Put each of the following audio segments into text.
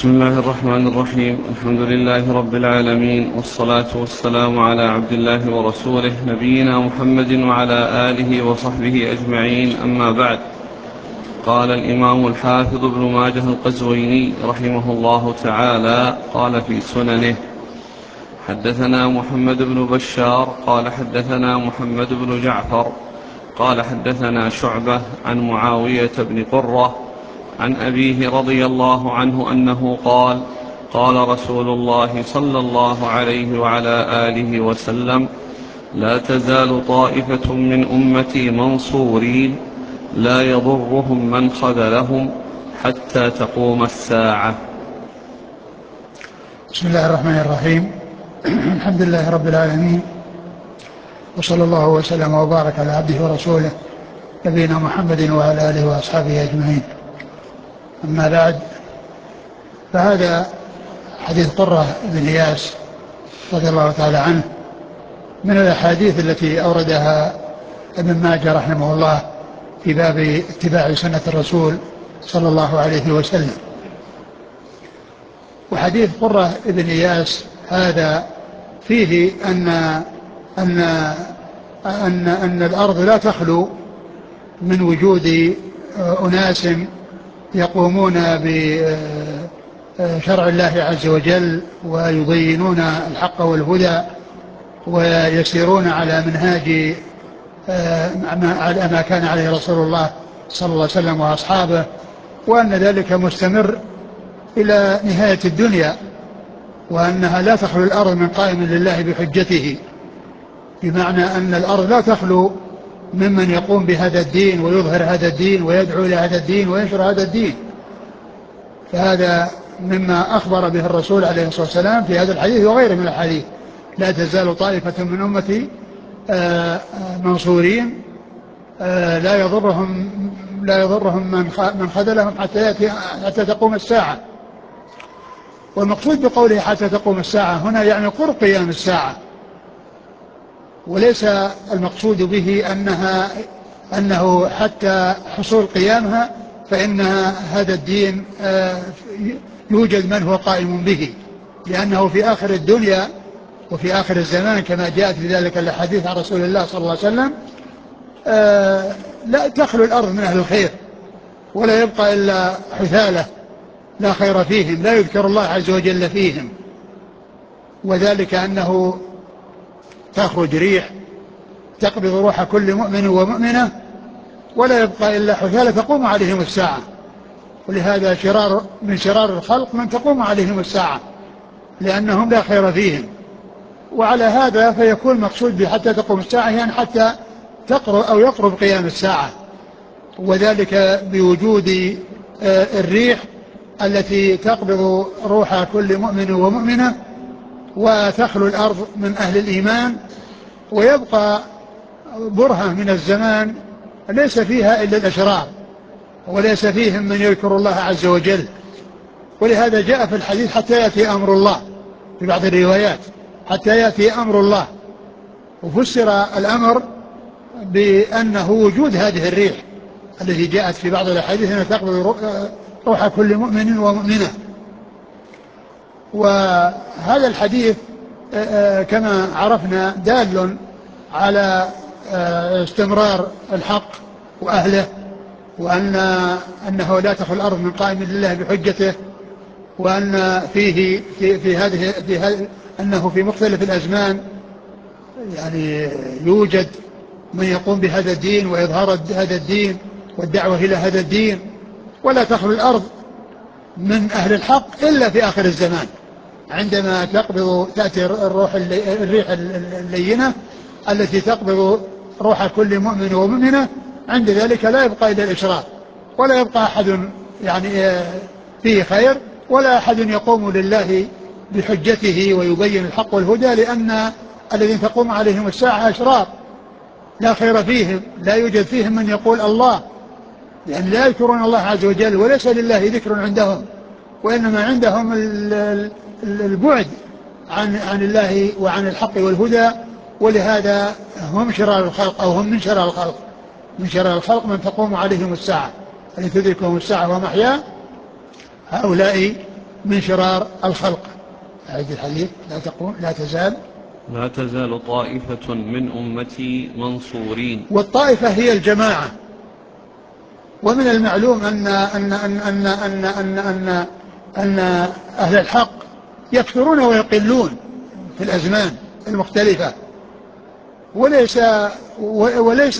بسم الله الرحمن الرحيم. الحمد لله رب العالمين، والصلاة والسلام على عبد الله ورسوله نبينا محمد وعلى آله وصحبه أجمعين، أما بعد. قال الإمام الحافظ ابن ماجه القزويني رحمه الله تعالى قال في سننه: حدثنا محمد بن بشار قال حدثنا محمد بن جعفر قال حدثنا شعبة عن معاوية بن قرة عن أبيه رضي الله عنه أنه قال: قال رسول الله صلى الله عليه وعلى آله وسلم: لا تزال طائفة من أمتي منصورين لا يضرهم من خذلهم حتى تقوم الساعة. بسم الله الرحمن الرحيم. الحمد لله رب العالمين، وصلى الله وسلم وبارك على عبده ورسوله نبينا محمد وعلى آله وأصحابه أجمعين، أما بعد. فهذا حديث قرة بن إياس رضي الله تعالى عنه من الأحاديث التي أوردها ابن ماجه رحمه الله في باب اتباع سنة الرسول صلى الله عليه وسلم. وحديث قرة بن إياس هذا فيه أن الأرض لا تخلو من وجود أناس يقومون بشرع الله عز وجل ويبينون الحق والهدى ويسيرون على منهاج ما كان عليه رسول الله صلى الله عليه وسلم وأصحابه، وأن ذلك مستمر إلى نهاية الدنيا، وأنها لا تخلو الأرض من قائم لله بحجته، بمعنى أن الأرض لا تخلو ممن يقوم بهذا الدين ويظهر هذا الدين ويدعو إلى هذا الدين وينشر هذا الدين. فهذا مما أخبر به الرسول عليه الصلاة والسلام في هذا الحديث وغيره من الحديث: لا تزال طائفة من أمتي منصورين لا يضرهم من خذلهم حتى تقوم الساعة. والمقصود بقوله حتى تقوم الساعة هنا يعني قرب قيام الساعة، وليس المقصود به أنه حتى حصول قيامها فإن هذا الدين يوجد من هو قائم به، لأنه في آخر الدنيا وفي آخر الزمان كما جاءت في ذلك الحديث عن رسول الله صلى الله عليه وسلم لا تخلو الأرض من أهل الخير، ولا يبقى إلا حثالة لا خير فيهم، لا يذكر الله عز وجل فيهم، وذلك أنه تخرج ريح تقبض روح كل مؤمن ومؤمنة ولا يبقى إلا حثالة تقوم عليهم الساعة. ولهذا من شرار الخلق من تقوم عليهم الساعة، لأنهم لا خير فيهم. وعلى هذا فيكون مقصود حتى تقوم الساعة يعني حتى يقرب قيام الساعة، وذلك بوجود الريح التي تقبض روح كل مؤمن ومؤمنة وتخلو الأرض من أهل الإيمان، ويبقى برهة من الزمان ليس فيها إلا الأشرار وليس فيهم من يذكر الله عز وجل. ولهذا جاء في الحديث حتى يأتي أمر الله، في بعض الروايات حتى يأتي أمر الله، وفسر الأمر بأنه وجود هذه الريح التي جاءت في بعض الأحاديث أنها تقبض روح كل مؤمن ومؤمنة. وهذا الحديث كما عرفنا دال على استمرار الحق وأهله، وأنه لا تخلو الأرض من قائم لله بحجته، وأن في أنه في مختلف الأزمان يعني يوجد من يقوم بهذا الدين وإظهار هذا الدين والدعوة إلى هذا الدين، ولا تخلو الأرض من أهل الحق إلا في آخر الزمان، عندما تأتي الريح اللينة التي تقبض روح كل مؤمن ومؤمنة. عند ذلك لا يبقى إلا الإشراك، ولا يبقى أحد يعني فيه خير، ولا أحد يقوم لله بحجته ويبين الحق والهدى، لأن الذين تقوم عليهم الساعة أشرار لا خير فيهم، لا يوجد فيهم من يقول الله، لأن لا يذكرون الله عز وجل وليس لله ذكر عندهم، وإنما عندهم البعد عن الله وعن الحق والهدى. ولهذا هم شرار الخلق، أو هم من شرار الخلق، من شرار الخلق من تقوم عليهم الساعة، أن تدركهم الساعة ومحيا هؤلاء من شرار الخلق. هذه الحديث لا تزال طائفة من أمتي منصورين. والطائفة هي الجماعة. ومن المعلوم أن أهل الحق يكثرون ويقلون في الأزمان المختلفة، وليس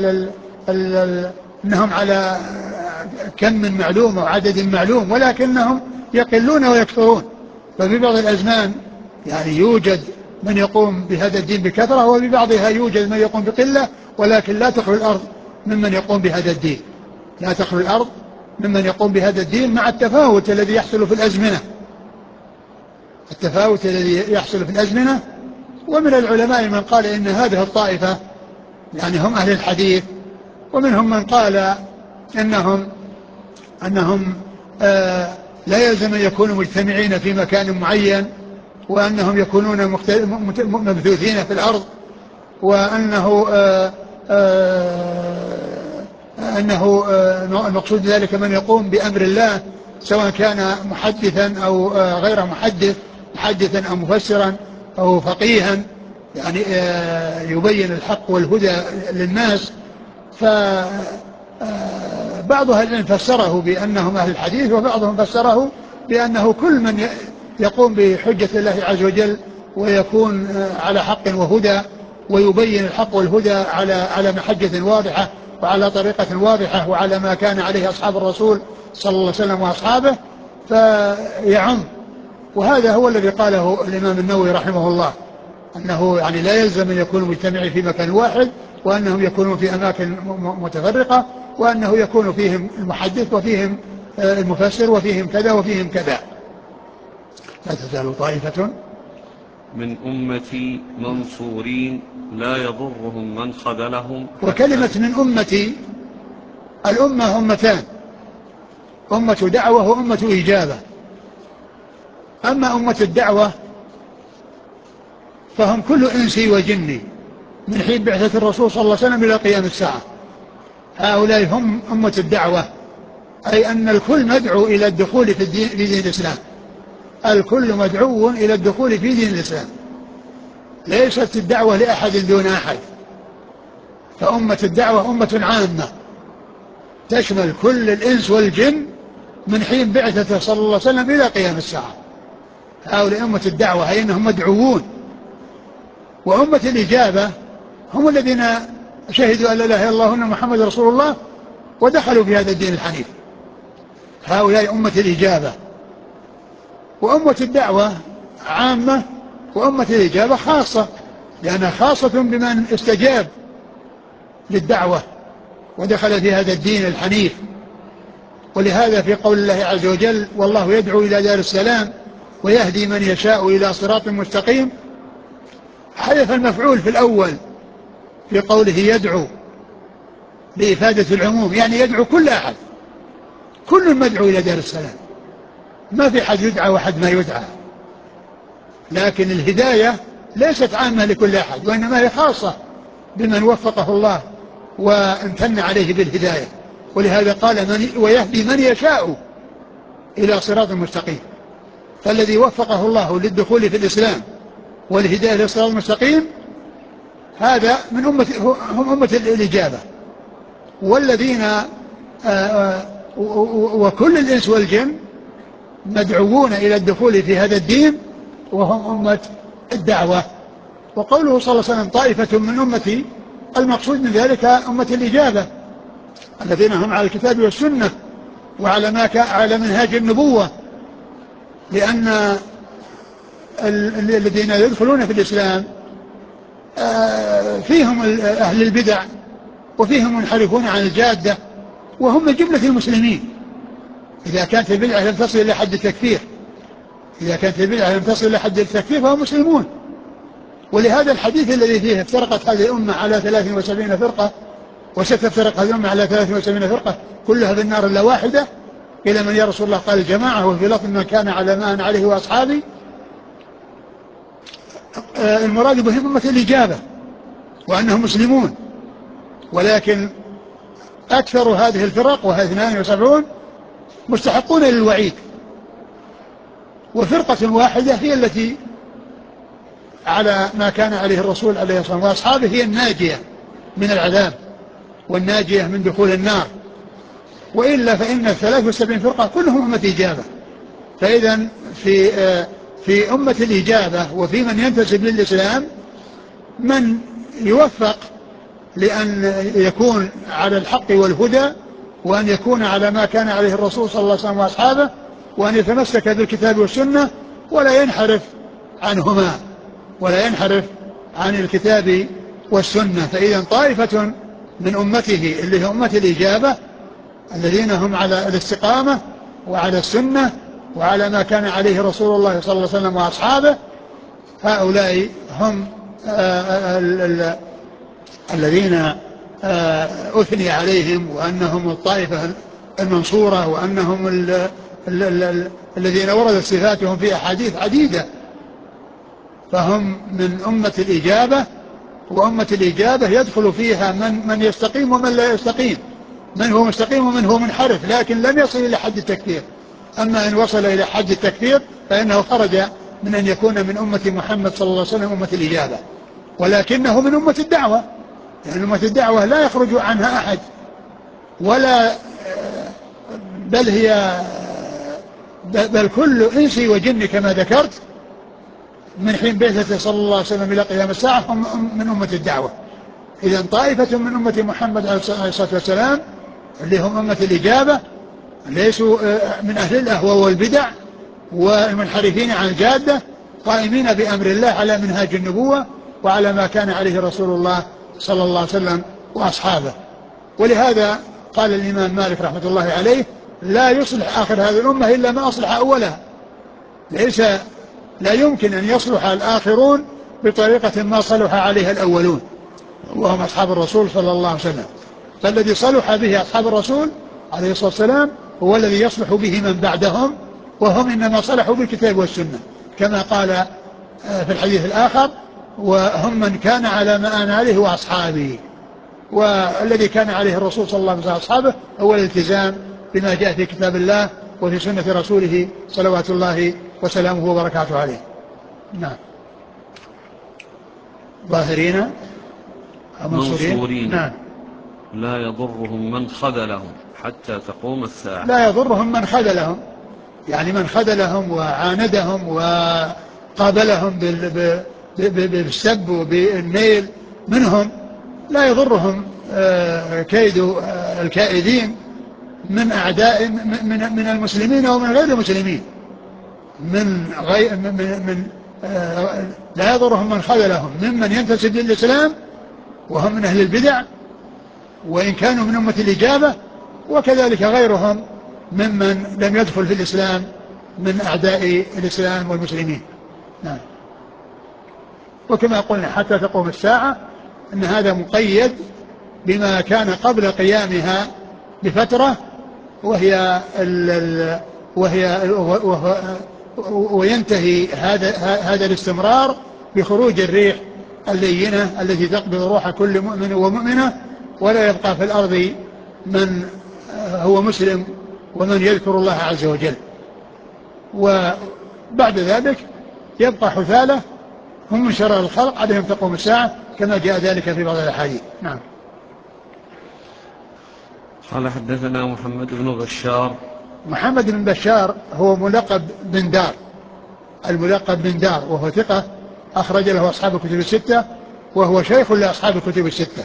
أنهم على كم من معلوم أو عدد معلوم، ولكنهم يقلون ويكثرون. ففي بعض الأزمان يعني يوجد من يقوم بهذا الدين بكثرة، وفي بعضها يوجد من يقوم بقلة، ولكن لا تخلو الأرض ممن يقوم بهذا الدين، لا تخلو الأرض ممن يقوم بهذا الدين، مع التفاوت الذي يحصل في الأزمنة، التفاوت الذي يحصل في الأزمنة. ومن العلماء من قال إن هذه الطائفة يعني هم أهل الحديث، ومنهم من قال أنهم لا يلزم أن يكونوا مجتمعين في مكان معين، وأنهم يكونون مبثوثين في الأرض، وأنه المقصود ذلك من يقوم بأمر الله، سواء كان محدثا أو غير محدث، محدثا أو مفسرا أو فقيها، يعني يبين الحق والهدى للناس. فبعض أهل العلم فسره بأنهم أهل الحديث، وبعضهم فسره بأنه كل من يقوم بحجة الله عز وجل ويكون على حق وهدى، ويبين الحق والهدى على محجة واضحة وعلى طريقة واضحة وعلى ما كان عليه أصحاب الرسول صلى الله عليه وسلم وأصحابه، فيعم. وهذا هو الذي قاله الإمام النووي رحمه الله، أنه يعني لا يلزم أن يكونوا مجتمعين في مكان واحد، وأنهم يكونوا في أماكن متفرقة، وأنه يكون فيهم المحدث وفيهم المفسر وفيهم كذا وفيهم كذا. لا تزال طائفة من أمتي منصورين لا يضرهم من خذلهم. وكلمة من أمتي، الأمة أمتان، أمة دعوة وأمة إجابة. أما أمة الدعوة فهم كل إنسي وجني من حين بعثة الرسول صلى الله عليه وسلم إلى قيام الساعة، هؤلاء هم أمة الدعوة، أي أن الكل مدعو إلى الدخول في دين الإسلام، الكل مدعو إلى الدخول في دين الإسلام، ليست الدعوة لأحد دون أحد. فأمة الدعوة أمة عامة تشمل كل الإنس والجن من حين بعثته صلى الله عليه وسلم إلى قيام الساعة. هؤلاء أمة الدعوة، أي أنهم مدعوون. وأمة الإجابة هم الذين شهدوا أن لا إله إلا الله وأن محمد رسول الله ودخلوا في هذا الدين الحنيف، هؤلاء أمة الإجابة. وأمة الدعوة عامة، وأمة الإجابة خاصة، لأنها خاصة بمن استجاب للدعوة ودخل في هذا الدين الحنيف. ولهذا في قول الله عز وجل: والله يدعو إلى دار السلام ويهدي من يشاء إلى صراط مستقيم، حذف المفعول في الأول في قوله يدعو لإفادة العموم، يعني يدعو كل أحد، كل مدعو إلى دار السلام، ما في حد يدعى وحد ما يدعى. لكن الهداية ليست عامة لكل أحد، وإنما هي خاصة بمن وفقه الله وامتن عليه بالهداية. ولهذا قال ويهدي من يشاء إلى صراط مستقيم. فالذي وفقه الله للدخول في الإسلام والهداية إلى صراط المستقيم هذا من هم أمة الإجابة. والذين وكل الإنس والجن مدعوون إلى الدخول في هذا الدين، وهم أمة الدعوة. وقوله صلى الله عليه وسلم طائفة من أمتي، المقصود من ذلك أمة الإجابة، الذين هم على الكتاب والسنة وعلى منهاج النبوة. لأن الذين يدخلون في الإسلام فيهم أهل البدع، وفيهم منحرفون عن الجادة، وهم من جملة المسلمين. إذا كانت البدعة لم تصل إلى حد التكفير، إذا كانت البدعة لم تصل إلى حد التكفير فهم مسلمون. ولهذا الحديث الذي فيه افترقت هذه الأمة على 73 فرقة وستفترق هذه الأمة على 73 فرقة كلها في النار إلا واحدة، إلى من يا رسول الله؟ قال الجماعة. وفي لفظ من كان على ما أنا عليه وأصحابي. المراد بهم أمة الإجابة وأنهم مسلمون. ولكن أكثر هذه الفرق وهي 72 مستحقون للوعيد، وفرقة واحدة هي التي على ما كان عليه الرسول عليه الصلاة والسلام وأصحابه، هي الناجية من العذاب والناجية من دخول النار. وإلا فإن 73 فرقة كلهم أمة إجابة. فإذا في أمة الإجابة وفي من ينتسب للإسلام من يوفق لأن يكون على الحق والهدى، وأن يكون على ما كان عليه الرسول صلى الله عليه وسلم وأصحابه، وأن يتمسك بالكتاب والسنة ولا ينحرف عنهما، ولا ينحرف عن الكتاب والسنة. فإذا طائفة من أمته اللي هي أمة الإجابة الذين هم على الاستقامة وعلى السنة وعلى ما كان عليه رسول الله صلى الله عليه وسلم وأصحابه، هؤلاء هم الذين أثني عليهم وأنهم الطائفة المنصورة، وأنهم الذين وردت صفاتهم في أحاديث عديدة. فهم من أمة الإجابة، وأمة الإجابة يدخل فيها من يستقيم ومن لا يستقيم، من هو مستقيم ومن هو منحرف، لكن لم يصل إلى حد التكفير. أما إن وصل إلى حد التكفير فإنه خرج من أن يكون من أمة محمد صلى الله عليه وسلم أمة الإجابة، ولكنه من أمة الدعوة، لأن أمة الدعوة لا يخرج عنها أحد، ولا بل كل إنسي وجن كما ذكرت من حين بعثته صلى الله عليه وسلم إلى قيام الساعة هم من أمة الدعوة. إذن طائفة من أمة محمد عليه الصلاة والسلام اللي هم أمة الإجابة ليسوا من أهل الأهواء والبدع والمنحرفين عن الجادة، قائمين بأمر الله على منهاج النبوة وعلى ما كان عليه رسول الله صلى الله عليه وسلم وأصحابه. ولهذا قال الإمام مالك رحمة الله عليه: لا يصلح آخر هذه الأمة إلا ما أصلح أولها. لا يمكن أن يصلح الآخرون بطريقة ما صلح عليها الأولون، وهم أصحاب الرسول صلى الله عليه وسلم. فالذي صلح به أصحاب الرسول عليه الصلاة والسلام هو الذي يصلح به من بعدهم، وهم إنما صلحوا بالكتاب والسنة، كما قال في الحديث الآخر: وهم من كان على ما أنا عليه وأصحابه. والذي كان عليه الرسول صلى الله عليه وسلم وأصحابه هو الالتزام بما جاء في كتاب الله وفي سنة رسوله صلوات الله وسلامه وبركاته عليه. نعم. ظاهرين أو منصورين. نعم. لا يضرهم من خذلهم حتى تقوم الساعة. لا يضرهم من خذلهم، يعني من خذلهم وعاندهم وقابلهم بالسب وبالنيل منهم، لا يضرهم كيد الكائدين من أعداء من المسلمين ومن غير المسلمين، لا يضرهم من خذلهم ممن ينتسب للإسلام وهم من أهل البدع وإن كانوا من أمة الإجابة، وكذلك غيرهم ممن لم يدخل في الإسلام من أعداء الإسلام والمسلمين. نعم. وكما قلنا حتى تقوم الساعة أن هذا مقيد بما كان قبل قيامها بفترة، وينتهي هذا الاستمرار بخروج الريح اللينة التي تقبض روح كل مؤمن ومؤمنة، ولا يبقى في الأرض من هو مسلم ومن يذكر الله عز وجل. وبعد ذلك يبقى حثالة هم من شرار الخلق عليهم تقوم الساعة، كما جاء ذلك في بعض الأحاديث. نعم. قال حدثنا محمد بن بشار. محمد بن بشار هو ملقب بن دار، الملقب بن دار، وهو ثقة أخرج له أصحاب الكتب الستة، وهو شيخ لأصحاب الكتب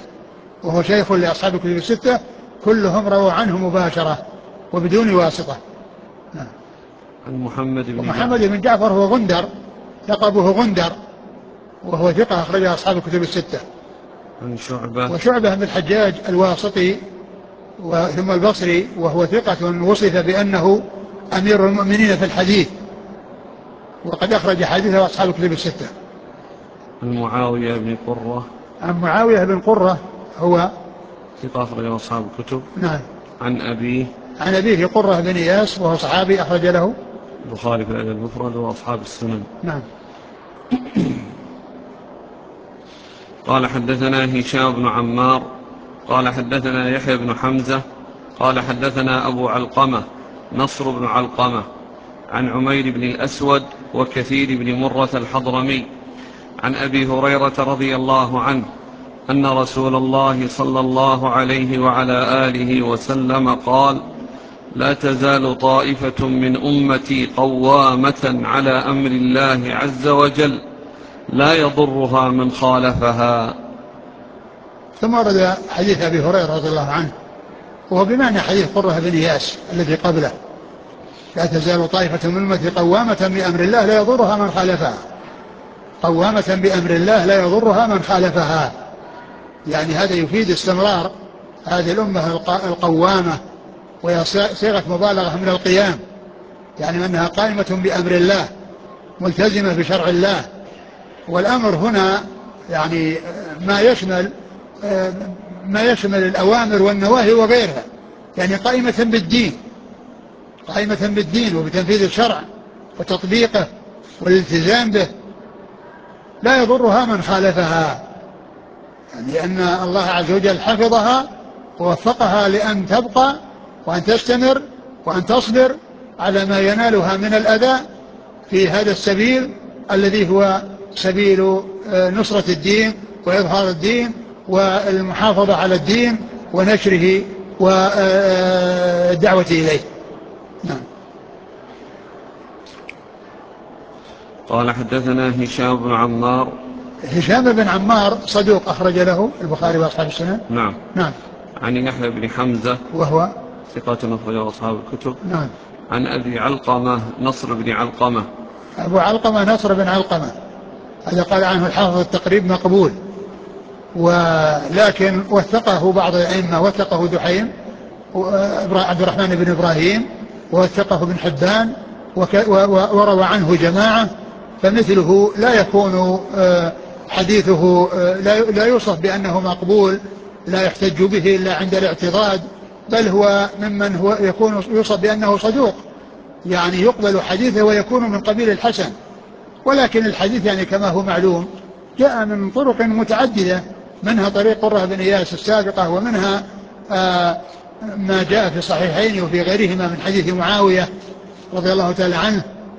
الستة، كلهم رووا عنه مباشرة وبدون واسطة. نعم. عن محمد بن جعفر هو غندر، لقبه غندر، وهو ثقة أخرج أصحاب الكتب الستة. عن وشعبة بن الحجاج الواسطي ثم البصري، وهو ثقة وصف بأنه أمير المؤمنين في الحديث، وقد أخرج حديثه أصحاب الكتب الستة. عن معاوية بن قرة هو ثقة أخرج أصحاب الكتب. نعم. عن أبيه قرة بن إياس، وهو صحابي أخرج له البخاري في الأدب المفرد وأصحاب السنن. نعم. قال حدثنا هشام بن عمار قال حدثنا يحيى بن حمزة قال حدثنا أبو علقمة نصر بن علقمة عن عمير بن الأسود وكثير بن مرة الحضرمي عن أبي هريرة رضي الله عنه أن رسول الله صلى الله عليه وعلى آله وسلم قال: لا تزال طائفة من أمتي قوامة على أمر الله عز وجل لا يضرها من خالفها. ثم ورد حديث أبي هريرة رضي الله عنه وهو بمعنى حديث قرة بن إياس الذي قبله: لا تزال طائفة من أمتي قوامة بأمر الله لا يضرها من خالفها. قوامة بأمر الله لا يضرها من خالفها، يعني هذا يفيد استمرار هذه الأمة القوامة، وهي صيغة مبالغة من القيام، يعني أنها قائمة بأمر الله ملتزمة بشرع الله. والأمر هنا يعني ما يشمل الأوامر والنواهي وغيرها، يعني قائمة بالدين، قائمة بالدين وبتنفيذ الشرع وتطبيقه والالتزام به، لا يضرها من خالفها، يعني أن الله عز وجل حفظها ووفقها لأن تبقى وأن تستمر وأن تصبر على ما ينالها من الأذى في هذا السبيل الذي هو سبيل نصرة الدين وإظهار الدين والمحافظة على الدين ونشره والدعوة إليه. نعم. قال: حدثنا هشام بن عمار. هشام بن عمار صدوق أخرج له البخاري وأصحاب السنن. نعم. نعم. عن يحيى بن حمزة وهو ثقة أخرجه أصحاب الكتب. نعم. عن أبي علقمة نصر بن علقمة. أبو علقمة نصر بن علقمة، هذا قال عنه الحافظ التقريب مقبول، ولكن وثقه بعض الأئمة، وثقه دحيم عبد الرحمن بن إبراهيم، ووثقه ابن حبان، وروى عنه جماعة، فمثله لا يكون حديثه لا يوصف بأنه مقبول لا يحتج به إلا عند الاعتضاد، بل هو ممن هو يكون يوصف بأنه صدوق، يعني يقبل حديثه ويكون من قبيل الحسن. ولكن الحديث يعني كما هو معلوم جاء من طرق متعددة، منها طريق قرة بن إياس السابقة، ومنها ما جاء في الصحيحين وفي غيرهما من حديث معاوية رضي الله تعالى عنه.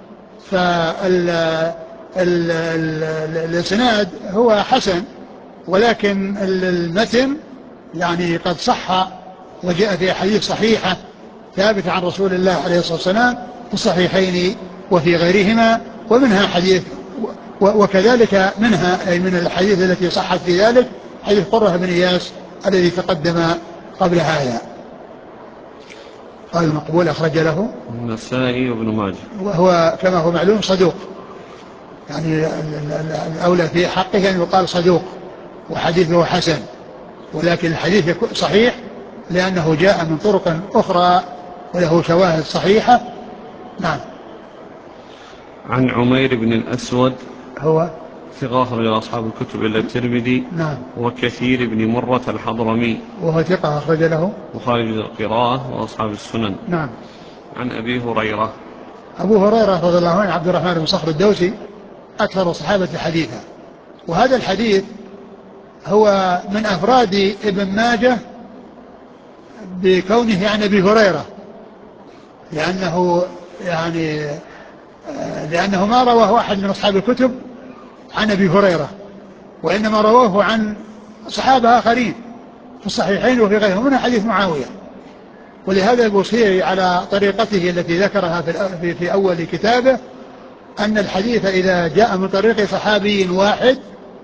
فالإسناد هو حسن، ولكن المتن يعني قد صح وجاء في أحاديث صحيحة ثابتة عن رسول الله عليه الصلاة والسلام في الصحيحين وفي غيرهما، ومنها حديث وكذلك منها أي من الحديث التي صحت في ذلك حديث قرة بن إياس الذي تقدم قبل هذا. قال المقبول أخرج له النسائي وابن ماجه، وهو كما هو معلوم صدوق، يعني الأولى في حقه أن يقال صدوق وحديثه حسن، ولكن الحديث صحيح لأنه جاء من طرق أخرى وله شواهد صحيحة. نعم. عن عمير بن الأسود هو ثقة أخرج أصحاب الكتب إلا الترمذي. نعم. وكثير بن مرة الحضرمي وهو ثقة أخرج له وخارج القراءة وأصحاب السنن. نعم. عن أبي هريرة. أبو هريرة رضي الله عنه عبد الرحمن بن صخر الدوسي أكثر الصحابة حديثا، وهذا الحديث هو من أفراد ابن ماجه بكونه عن أبي هريرة، لأنه ما رواه أحد من أصحاب الكتب عن أبي هريرة، وإنما رواه عن صحابة آخرين في الصحيحين وفي غيرهم، من حديث معاوية. ولهذا البوصيري على طريقته التي ذكرها في أول كتابه أن الحديث إذا جاء من طريق صحابي واحد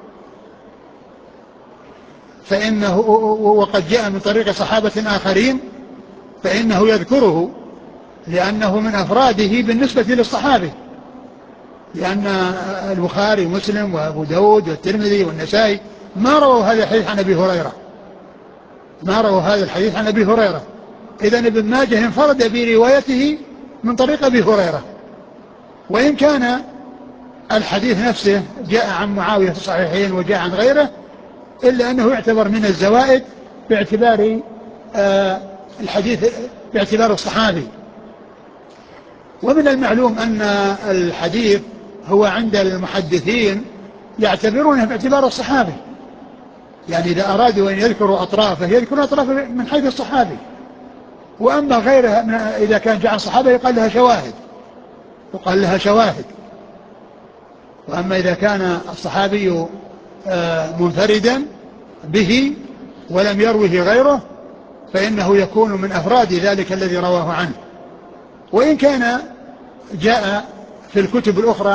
فإنه وقد جاء من طريق صحابة آخرين فإنه يذكره، لأنه من أفراده بالنسبة للصحابي، لأن البخاري ومسلم وأبو داود والترمذي والنسائي ما رووا هذا الحديث عن أبي هريرة، ما رووا هذا الحديث عن أبي هريرة. إذن ابن ماجه انفرد بروايته من طريق أبي هريرة، وإن كان الحديث نفسه جاء عن معاوية في الصحيحين وجاء عن غيره، إلا أنه يعتبر من الزوائد باعتبار الحديث باعتبار الصحابي. ومن المعلوم أن الحديث هو عند المحدثين يعتبرونه باعتبار الصحابي، يعني إذا أرادوا أن يذكروا أطرافه يذكرون أطرافه من حيث الصحابي، وأما غيرها إذا كان جاء عن صحابة يقال لها شواهد، يقال لها شواهد. وأما إذا كان الصحابي منفردا به ولم يروه غيره فإنه يكون من أفراد ذلك الذي رواه عنه، وإن كان جاء في الكتب الأخرى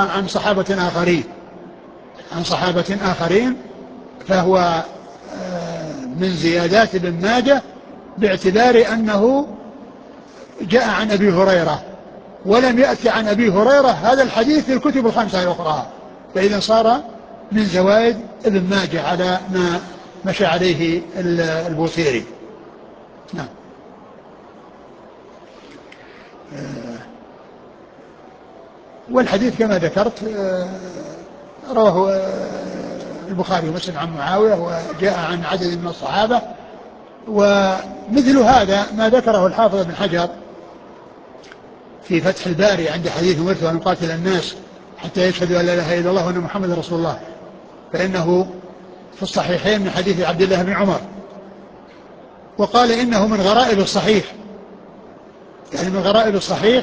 عن صحابة آخرين فهو من زيادات ابن ماجه باعتبار أنه جاء عن أبي هريرة ولم يأتي عن أبي هريرة هذا الحديث في الكتب الخمسة الأخرى، فإذا صار من زوائد ابن ماجه على ما مشى عليه البوصيري. نعم. والحديث كما ذكرت رواه البخاري ومسلم عن معاوية وجاء عن عدد من الصحابة. ومثل هذا ما ذكره الحافظ ابن حجر في فتح الباري عند حديث أمرت أن أقاتل الناس حتى يشهدوا أن لا إله إلا الله وأن محمد رسول الله، فإنه في الصحيحين من حديث عبد الله بن عمر، وقال إنه من غرائب الصحيح، يعني من غرائب الصحيح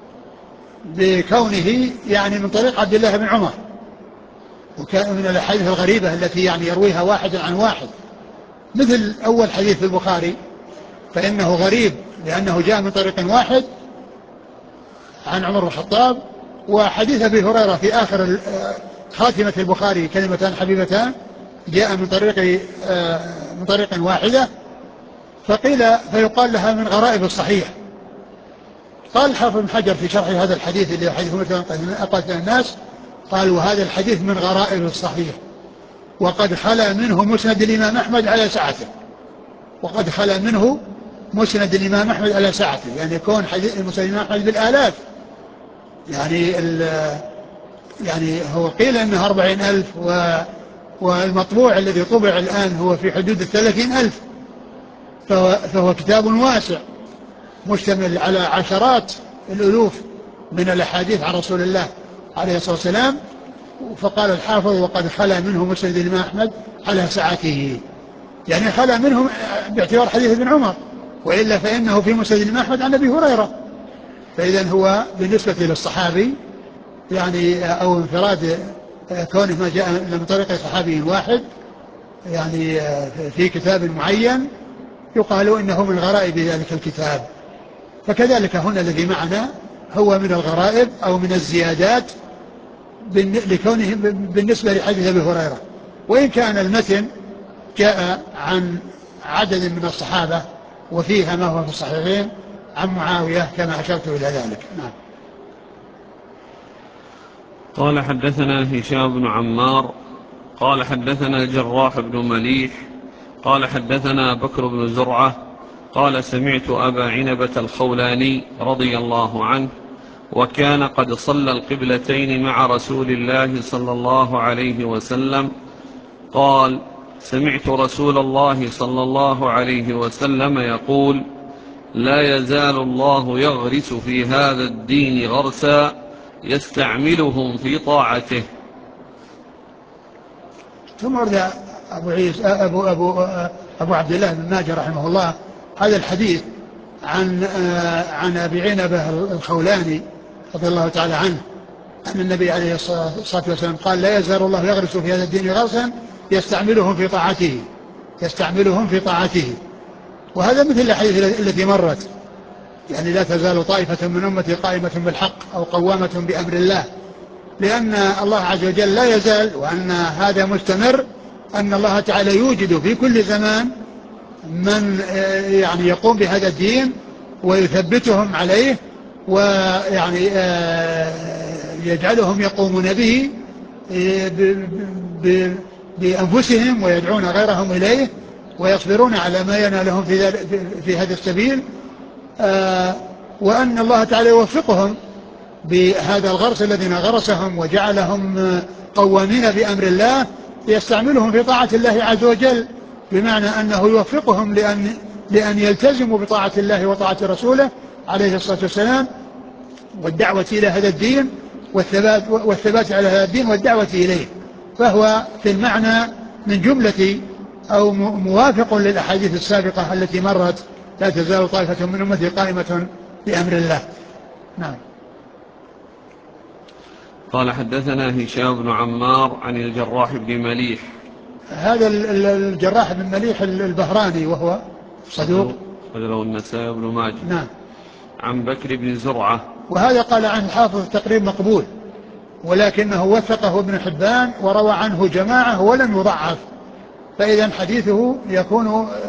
بكونه يعني من طريق عبد الله بن عمر، وكان من الأحاديث الغريبة التي يعني يرويها واحد عن واحد، مثل أول حديث في البخاري فإنه غريب لأنه جاء من طريق واحد عن عمر بن الخطاب، وحديث أبي هريرة في آخر خاتمة البخاري كلمتان حبيبتان جاء من طريق واحدة، فيقال لها من غرائب الصحيح. قال الحافظ بن حجر في شرح هذا الحديث اللي حديث مثلا أقاتل الناس، قال وهذا الحديث من غرائب الصحيح وقد خلا منه مسند الإمام أحمد على سعته، وقد خلا منه مسند الإمام أحمد على سعته، يعني يكون حديث مسند الإمام أحمد بالآلاف، يعني هو قيل أنه 40,000 والمطبوع الذي طبع الآن هو في حدود 30,000، فهو كتاب واسع مشتمل على عشرات الألوف من الأحاديث عن رسول الله عليه الصلاة والسلام. فقال الحافظ وقد خلا منه مسند الإمام أحمد على سعته، يعني خلا منه باعتبار حديث ابن عمر، وإلا فإنه في مسند الإمام أحمد عن أبي هريرة، فإذا هو بالنسبة للصحابي يعني أو انفراد كونه ما جاء من طريق صحابي واحد يعني في كتاب معين يقال إنه من غرائب ذلك الكتاب. فكذلك هنا الذي معنا هو من الغرائب أو من الزيادات لكونه بالنسبة لحديث أبي هريرة، وإن كان المتن جاء عن عدد من الصحابة وفيها ما هو في الصحيحين عن معاوية كما أشرت إلى ذلك. نعم. قال حدثنا هشام بن عمار قال حدثنا الجراح بن مليح قال حدثنا بكر بن زرعة قال سمعت أبا عنبة الخولاني رضي الله عنه وكان قد صلى القبلتين مع رسول الله صلى الله عليه وسلم قال سمعت رسول الله صلى الله عليه وسلم يقول لا يزال الله يغرس في هذا الدين غرسا يستعملهم في طاعته. ثم ورد أبو عبد الله بن ماجه رحمه الله هذا الحديث عن أبي عنبة الخولاني رضي الله تعالى عنه أن النبي عليه الصلاة والسلام قال لا يزال الله يغرس في هذا الدين غرسا يستعملهم في طاعته. وهذا مثل الحديث التي مرت، يعني لا تزال طائفة من أمتي قائمة بالحق أو قوامة بأمر الله، لأن الله عز وجل لا يزال، وأن هذا مستمر، أن الله تعالى يوجد في كل زمان من يعني يقوم بهذا الدين ويثبتهم عليه، ويعني يجعلهم يقومون به بأنفسهم ويدعون غيرهم إليه ويصبرون على ما ينالهم في هذا السبيل، وأن الله تعالى يوفقهم بهذا الغرس الذين غرسهم وجعلهم قوامين بأمر الله، يستعملهم في طاعة الله عز وجل، بمعنى أنه يوفقهم لأن يلتزموا بطاعة الله وطاعة رسوله عليه الصلاة والسلام والدعوة إلى هذا الدين والثبات على هذا الدين والدعوة إليه. فهو في المعنى من جملة أو موافق للأحاديث السابقة التي مرت لا تزال طائفة من أمتي قائمة بأمر الله. نعم. قال حدثنا هشام بن عمار عن الجراح بن مليح. هذا الجراح بن مليح البهراني وهو صدوق له النسائي بن ماجه. نعم. عن بكر بن زرعة، وهذا قال عنه الحافظ تقريب مقبول، ولكنه وثقه ابن حبان وروى عنه جماعة ولم يضعف، فإذا حديثه يكون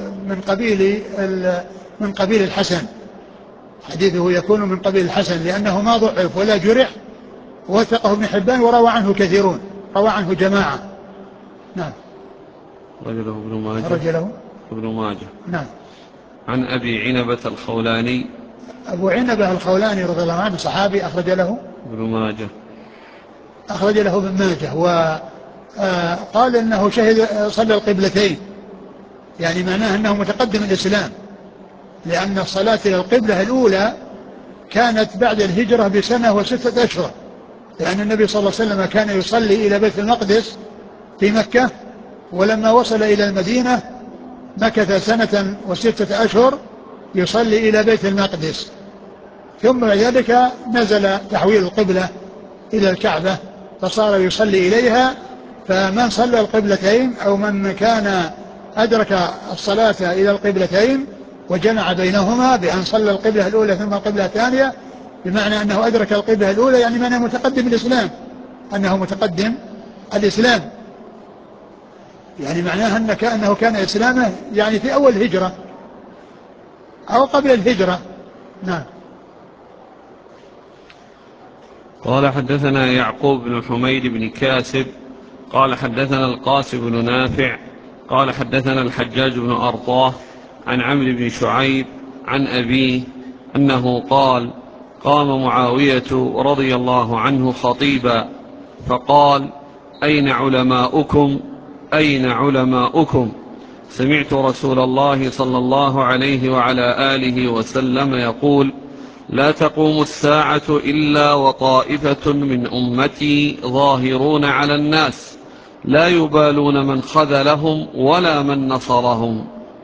من قبيل الحسن، حديثه يكون من قبيل الحسن لأنه ما ضعف ولا جرح، وثقه ابن حبان وروى عنه كثيرون، روى عنه جماعة. نعم. رجله ابن ماجه. رجله ابن ماجه. نعم. عن أبي عنبة الخولاني. أبو عنبة الخولاني رضي الله عنه صحابي، أخرج له ابن ماجه. أخرج له ابن ماجه. وقال إنه صلى القبلتين، يعني معناه أنه متقدم الإسلام، لأن الصلاة إلى القبلة الأولى كانت بعد الهجرة بسنة و6 أشهر، لأن النبي صلى الله عليه وسلم كان يصلي إلى بيت المقدس في مكة، ولما وصل إلى المدينة مكث 1 و6 أشهر يصلي إلى بيت المقدس، ثم بعد ذلك نزل تحويل القبلة إلى الكعبة فصار يصلي إليها. فمن صلى القبلتين أو من كان أدرك الصلاة إلى القبلتين وجمع بينهما بأن صلى القبلة الأولى ثم القبلة الثانية، بمعنى أنه أدرك القبلة الأولى، يعني معنى متقدم الإسلام، أنه متقدم الإسلام، يعني معناها أنه كان إسلامه يعني في أول الهجرة أو قبل الهجرة. نعم. قال حدثنا يعقوب بن حميد بن كاسب قال حدثنا القاسم بن نافع قال حدثنا الحجاج بن أرطاه عن عمرو بن شعيب عن أبيه أنه قال: قام معاوية رضي الله عنه خطيبا فقال: أين علماؤكم؟ أين علماؤكم؟ سمعت رسول الله صلى الله عليه وعلى آله وسلم يقول: لا تقوم الساعة إلا وطائفة من أمتي ظاهرون على الناس لا يبالون من خذلهم ولا من نصرهم.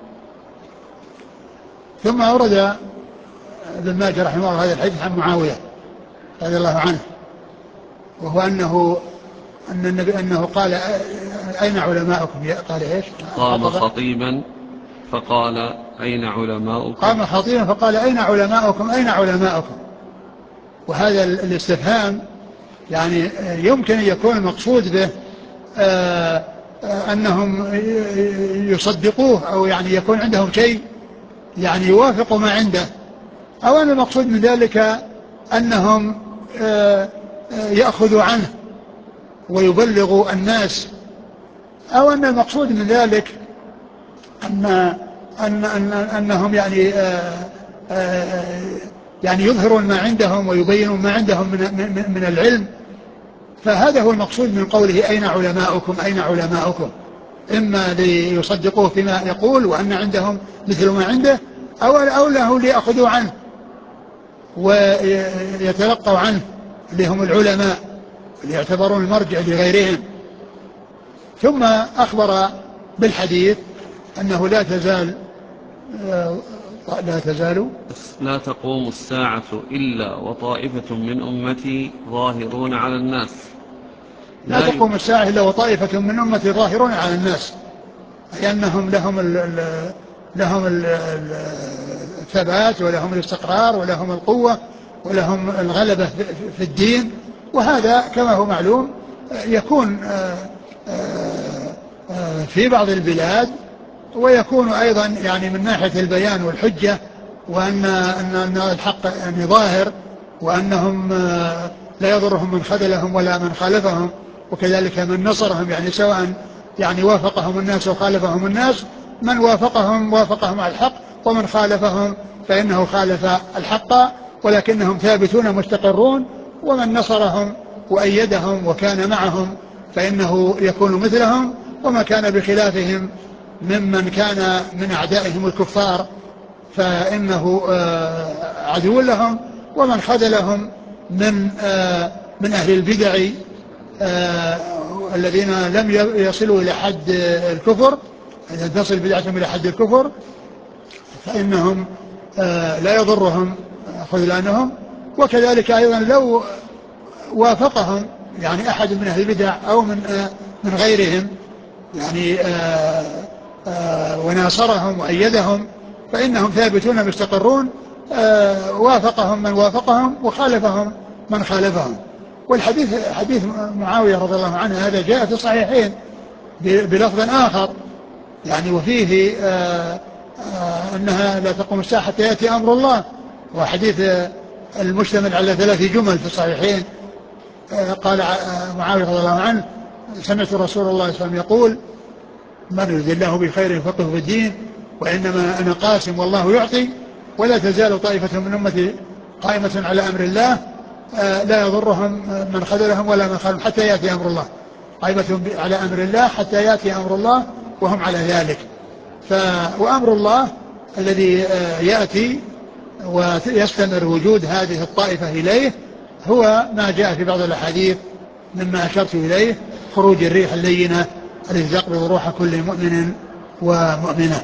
ثم أورد ابن ماجه رحمه الله هذا الحديث عن معاوية رضي الله عنه، وهو أن النبي أنه قال: أين علماؤكم؟ قال إيش؟ قام خطيبا فقال: أين علماؤكم؟ قام خطيبا فقال: أين علماؤكم؟ أين علماؤكم؟ وهذا الاستفهام يعني يمكن أن يكون المقصود به أنهم يصدقوه، أو يعني يكون عندهم شيء يعني يوافق ما عنده، أو أن المقصود من ذلك أنهم يأخذوا عنه ويبلغوا الناس، أو أن المقصود من ذلك أنهم يعني يظهرون ما عندهم ويبينون ما عندهم من العلم. فهذا هو المقصود من قوله: أين علماؤكم؟ أين علماؤكم؟ إما ليصدقوه فيما يقول وأن عندهم مثل ما عنده، أو له ليأخذوا عنه ويتلقوا عنه، اللي هم العلماء اللي يعتبرون المرجع لغيرهم. ثم أخبر بالحديث أنه لا تقوم الساعة إلا وطائفة من أمتي ظاهرون على الناس. لا تقوم الساعة إلا وطائفة من أمتي ظاهرون على الناس، أي أنهم لهم الثبات ولهم الاستقرار ولهم القوة ولهم الغلبة في الدين. وهذا كما هو معلوم يكون في بعض البلاد، ويكون أيضا يعني من ناحية البيان والحجة، وأن الحق يعني ظاهر، وأنهم لا يضرهم من خذلهم ولا من خالفهم، وكذلك من نصرهم، يعني سواء يعني وافقهم الناس وخالفهم الناس، من وافقهم على الحق، ومن خالفهم فإنه خالف الحق، ولكنهم ثابتون مستقرون. ومن نصرهم وأيدهم وكان معهم فإنه يكون مثلهم، وما كان بخلافهم ممن كان من أعدائهم الكفار فإنه عدو لهم. ومن خذلهم من أهل البدع الذين لم يصلوا إلى حد الكفر، إذا تصل بدعتهم إلى حد الكفر فإنهم لا يضرهم خذلانهم. وكذلك أيضا لو وافقهم يعني أحد من أهل البدع أو من غيرهم يعني وناصرهم وأيدهم فإنهم ثابتون مستقرون، وافقهم من وافقهم وخالفهم من خالفهم. والحديث حديث معاوية رضي الله عنه هذا جاء في الصحيحين بلفظ آخر يعني وفيه أنها لا تقوم الساعة حتى يأتي أمر الله، وحديث المشتمل على 3 جمل في الصحيحين. قال معاوية رضي الله عنه سمعت رسول الله صلى الله عليه وسلم يقول من يريد الله بخير يفقهه في الدين وإنما أنا قاسم والله يعطي ولا تزال طائفة من أمتي قائمة على أمر الله لا يضرهم من خذلهم ولا من خذلهم حتى يأتي أمر الله، قائمة على أمر الله حتى يأتي أمر الله وهم على ذلك. وأمر الله الذي يأتي ويستمر وجود هذه الطائفة إليه هو ما جاء في بعض الأحاديث مما أشرت إليه خروج الريح اللينة التي تقبض روح كل مؤمن ومؤمنة.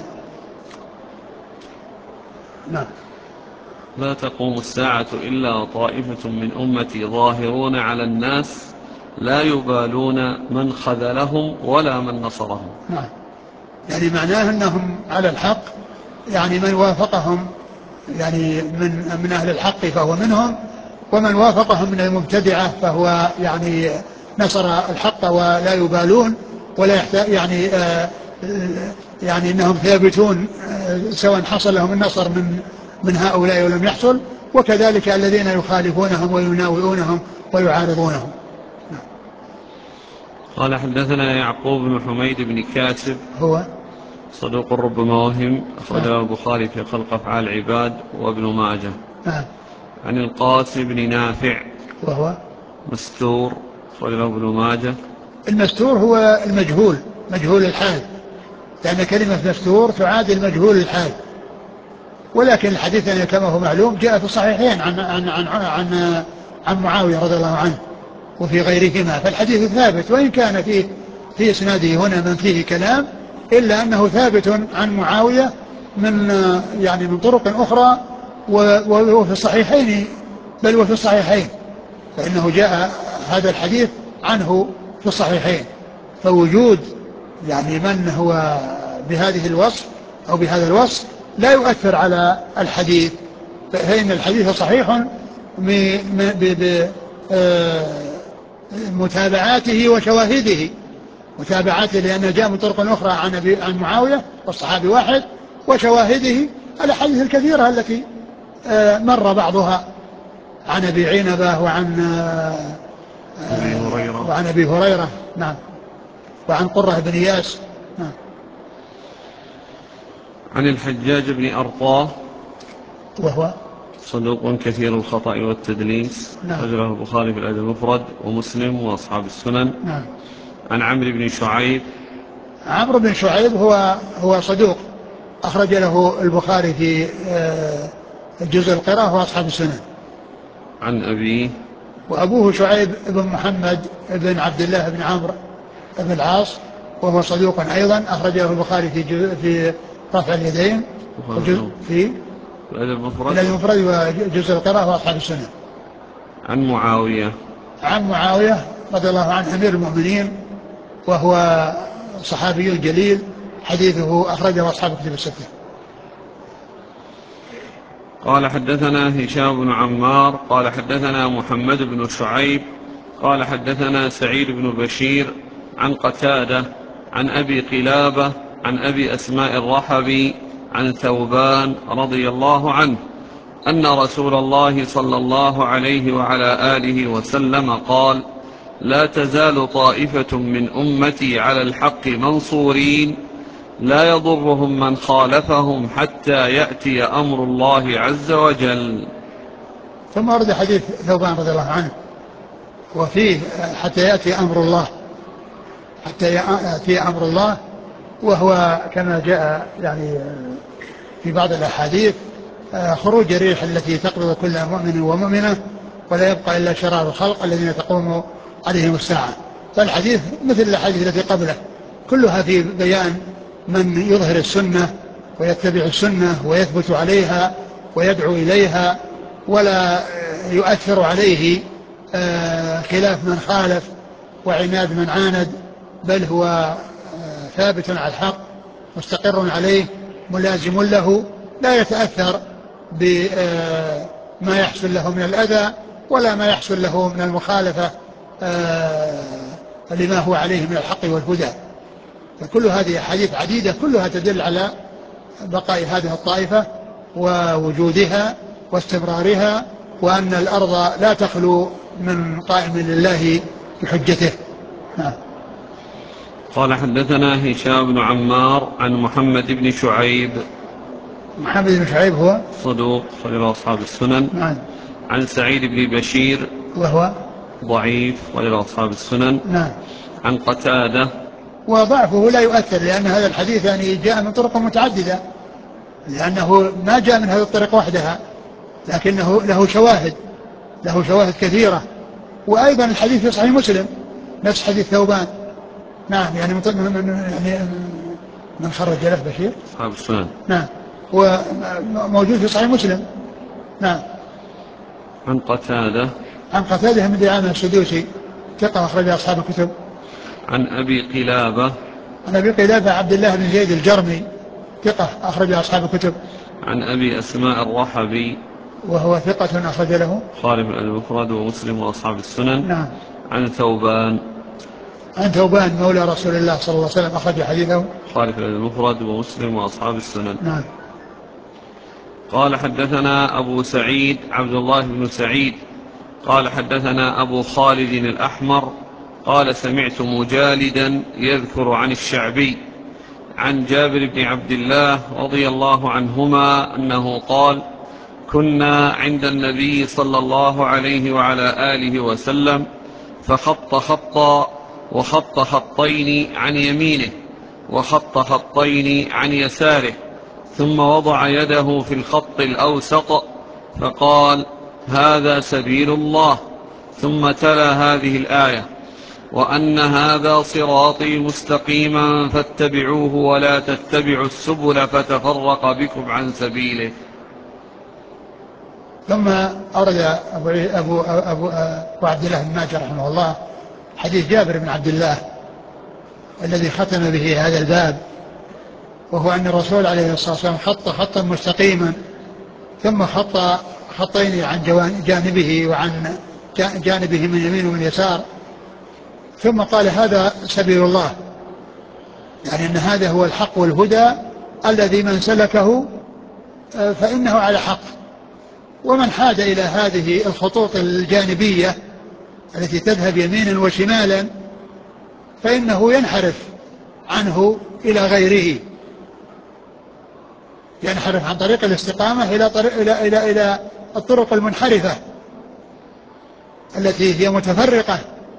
نعم. لا تقوم الساعة إلا طائفة من أمتي ظاهرون على الناس لا يبالون من خذلهم ولا من نصرهم. نعم. يعني معناه أنهم على الحق، يعني من وافقهم يعني من أهل الحق فهو منهم، ومن وافقهم من المبتدعة فهو يعني نصر الحق ولا يبالون ولا يحتاج يعني أنهم ثابتون سواء حصل لهم النصر من هؤلاء ولم يحصل، وكذلك الذين يخالفونهم ويناوئونهم ويعارضونهم. قال حدثنا يعقوب بن حميد بن كاتب هو صدوق ربما وهم، أخرجه البخاري في خلق أفعال العباد وابن ماجه. عن القاسم بن نافع وهو مستور، أخرجه ابن ماجه. المستور هو المجهول، مجهول الحال، لأن كلمة مستور تعادل مجهول الحال. ولكن الحديث يعني كما هو معلوم جاء في الصحيحين عن معاوية رضي الله عنه وفي غيرهما، فالحديث ثابت وإن كان في إسناده هنا من فيه كلام، إلا أنه ثابت عن معاوية من طرق أخرى وفي الصحيحين، بل وفي الصحيحين، فإنه جاء هذا الحديث عنه في الصحيحين. فوجود يعني من هو بهذه الوصف أو بهذا الوصف لا يؤثر على الحديث، فإن الحديث صحيح بمتابعاته وشواهده، متابعاته لأنه جاء من طرق أخرى عن معاوية والصحابي واحد، وشواهده الأحاديث الكثيرة التي مر بعضها عن أبي عنبة وعن أبي هريرة. نعم. وعن قرة بن إياس. نعم. عن الحجاج بن أرطاه وهو صدوق كثير الخطأ والتدليس. نعم. أخرجه البخاري في الأدب المفرد ومسلم وأصحاب السنن. نعم. عن عمرو بن شعيب. عمرو بن شعيب هو صدوق، أخرج له البخاري في جزء القراءة وأصحاب السنن. عن أبيه. وأبوه شعيب بن محمد بن عبد الله بن عمرو بن العاص، وهو صدوق أيضا، أخرج له البخاري في رفع اليدين في الأدب المفرد وجزء القراءة وأصحاب السنن. عن معاوية رضي الله عنه أمير المؤمنين، وهو صحابي جليل، حديثه أخرجه أصحاب الكتب الستة. قال حدثنا هشام بن عمار قال حدثنا محمد بن شعيب قال حدثنا سعيد بن بشير عن قتادة عن أبي قلابة عن أبي أسماء الرحبي عن ثوبان رضي الله عنه أن رسول الله صلى الله عليه وعلى آله وسلم قال: لا تزال طائفة من أمتي على الحق منصورين لا يضرهم من خالفهم حتى يأتي أمر الله عز وجل. ثم ورد حديث ثوبان رضي الله عنه وفيه حتى يأتي أمر الله، حتى يأتي أمر الله، وهو كما جاء يعني في بعض الأحاديث خروج الريح التي تقبض كل مؤمن ومؤمنة ولا يبقى إلا شرار الخلق الذين تقوم عليهم الساعة. فالحديث مثل الحديث التي قبله كلها في بيان من يظهر السنة ويتبع السنة ويثبت عليها ويدعو إليها ولا يؤثر عليه خلاف من خالف وعناد من عاند، بل هو ثابت على الحق مستقر عليه ملازم له، لا يتأثر بما يحصل له من الأذى ولا ما يحصل له من المخالفة لما هو عليه من الحق والهدى. فكل هذه أحاديث عديدة كلها تدل على بقاء هذه الطائفة ووجودها واستمرارها، وأن الأرض لا تخلو من قائم لله بحجته. قال حدثنا هشام بن عمار عن محمد بن شعيب. محمد بن شعيب هو صدوق خرج أصحاب السنن. نعم. عن سعيد بن بشير وهو ضعيف خرج أصحاب السنن. نعم. عن قتادة، وضعفه لا يؤثر لأن هذا الحديث يعني جاء من طرق متعددة، لأنه ما جاء من هذه الطريق وحدها، لكنه له شواهد كثيرة. وأيضا الحديث في صحيح مسلم نفس حديث ثوبان. نعم يعني من خرج له بشير أصحاب السنن. نعم، وموجود في صحيح مسلم. نعم. عن قتادة، عن قتادة بن دعامة السدوسي ثقة أخرج أصحاب الكتب. عن أبي قلابة، عن أبي قلابة عبد الله بن زيد الجرمي ثقة أخرج أصحاب الكتب. عن أبي أسماء الرحبي وهو ثقة أخرج له خالف المفرد ومسلم وأصحاب السنن. نعم. عن ثوبان، عن ثوبان مولى رسول الله صلى الله عليه وسلم أخرج حديثه خالف المفرد ومسلم وأصحاب السنن. نعم. قال حدثنا أبو سعيد عبد الله بن سعيد قال حدثنا أبو خالد الأحمر قال سمعت مجالدا يذكر عن الشعبي عن جابر بن عبد الله رضي الله عنهما أنه قال كنا عند النبي صلى الله عليه وعلى آله وسلم فخط خطا وخط خطين عن يمينه وخط خطين عن يساره ثم وضع يده في الخط الأوسط فقال هذا سبيل الله، ثم تلا هذه الآية وأن هذا صراطي مستقيما فاتبعوه ولا تتبعوا السبل فتفرق بكم عن سبيله. ثم أرد أبو عبد الله بن ماجه رحمه الله حديث جابر بن عبد الله الذي ختم به هذا الباب، وهو أن الرسول عليه الصلاة والسلام خط خطا مستقيما ثم خط خطين عن جانبه وعن جانبه من يمين ومن يسار، ثم قال هذا سبيل الله، يعني أن هذا هو الحق والهدى الذي من سلكه فإنه على حق، ومن حاد إلى هذه الخطوط الجانبية التي تذهب يمينا وشمالا فإنه ينحرف عنه إلى غيره، ينحرف عن طريق الاستقامة إلى الطرق المنحرفة التي هي متفرقة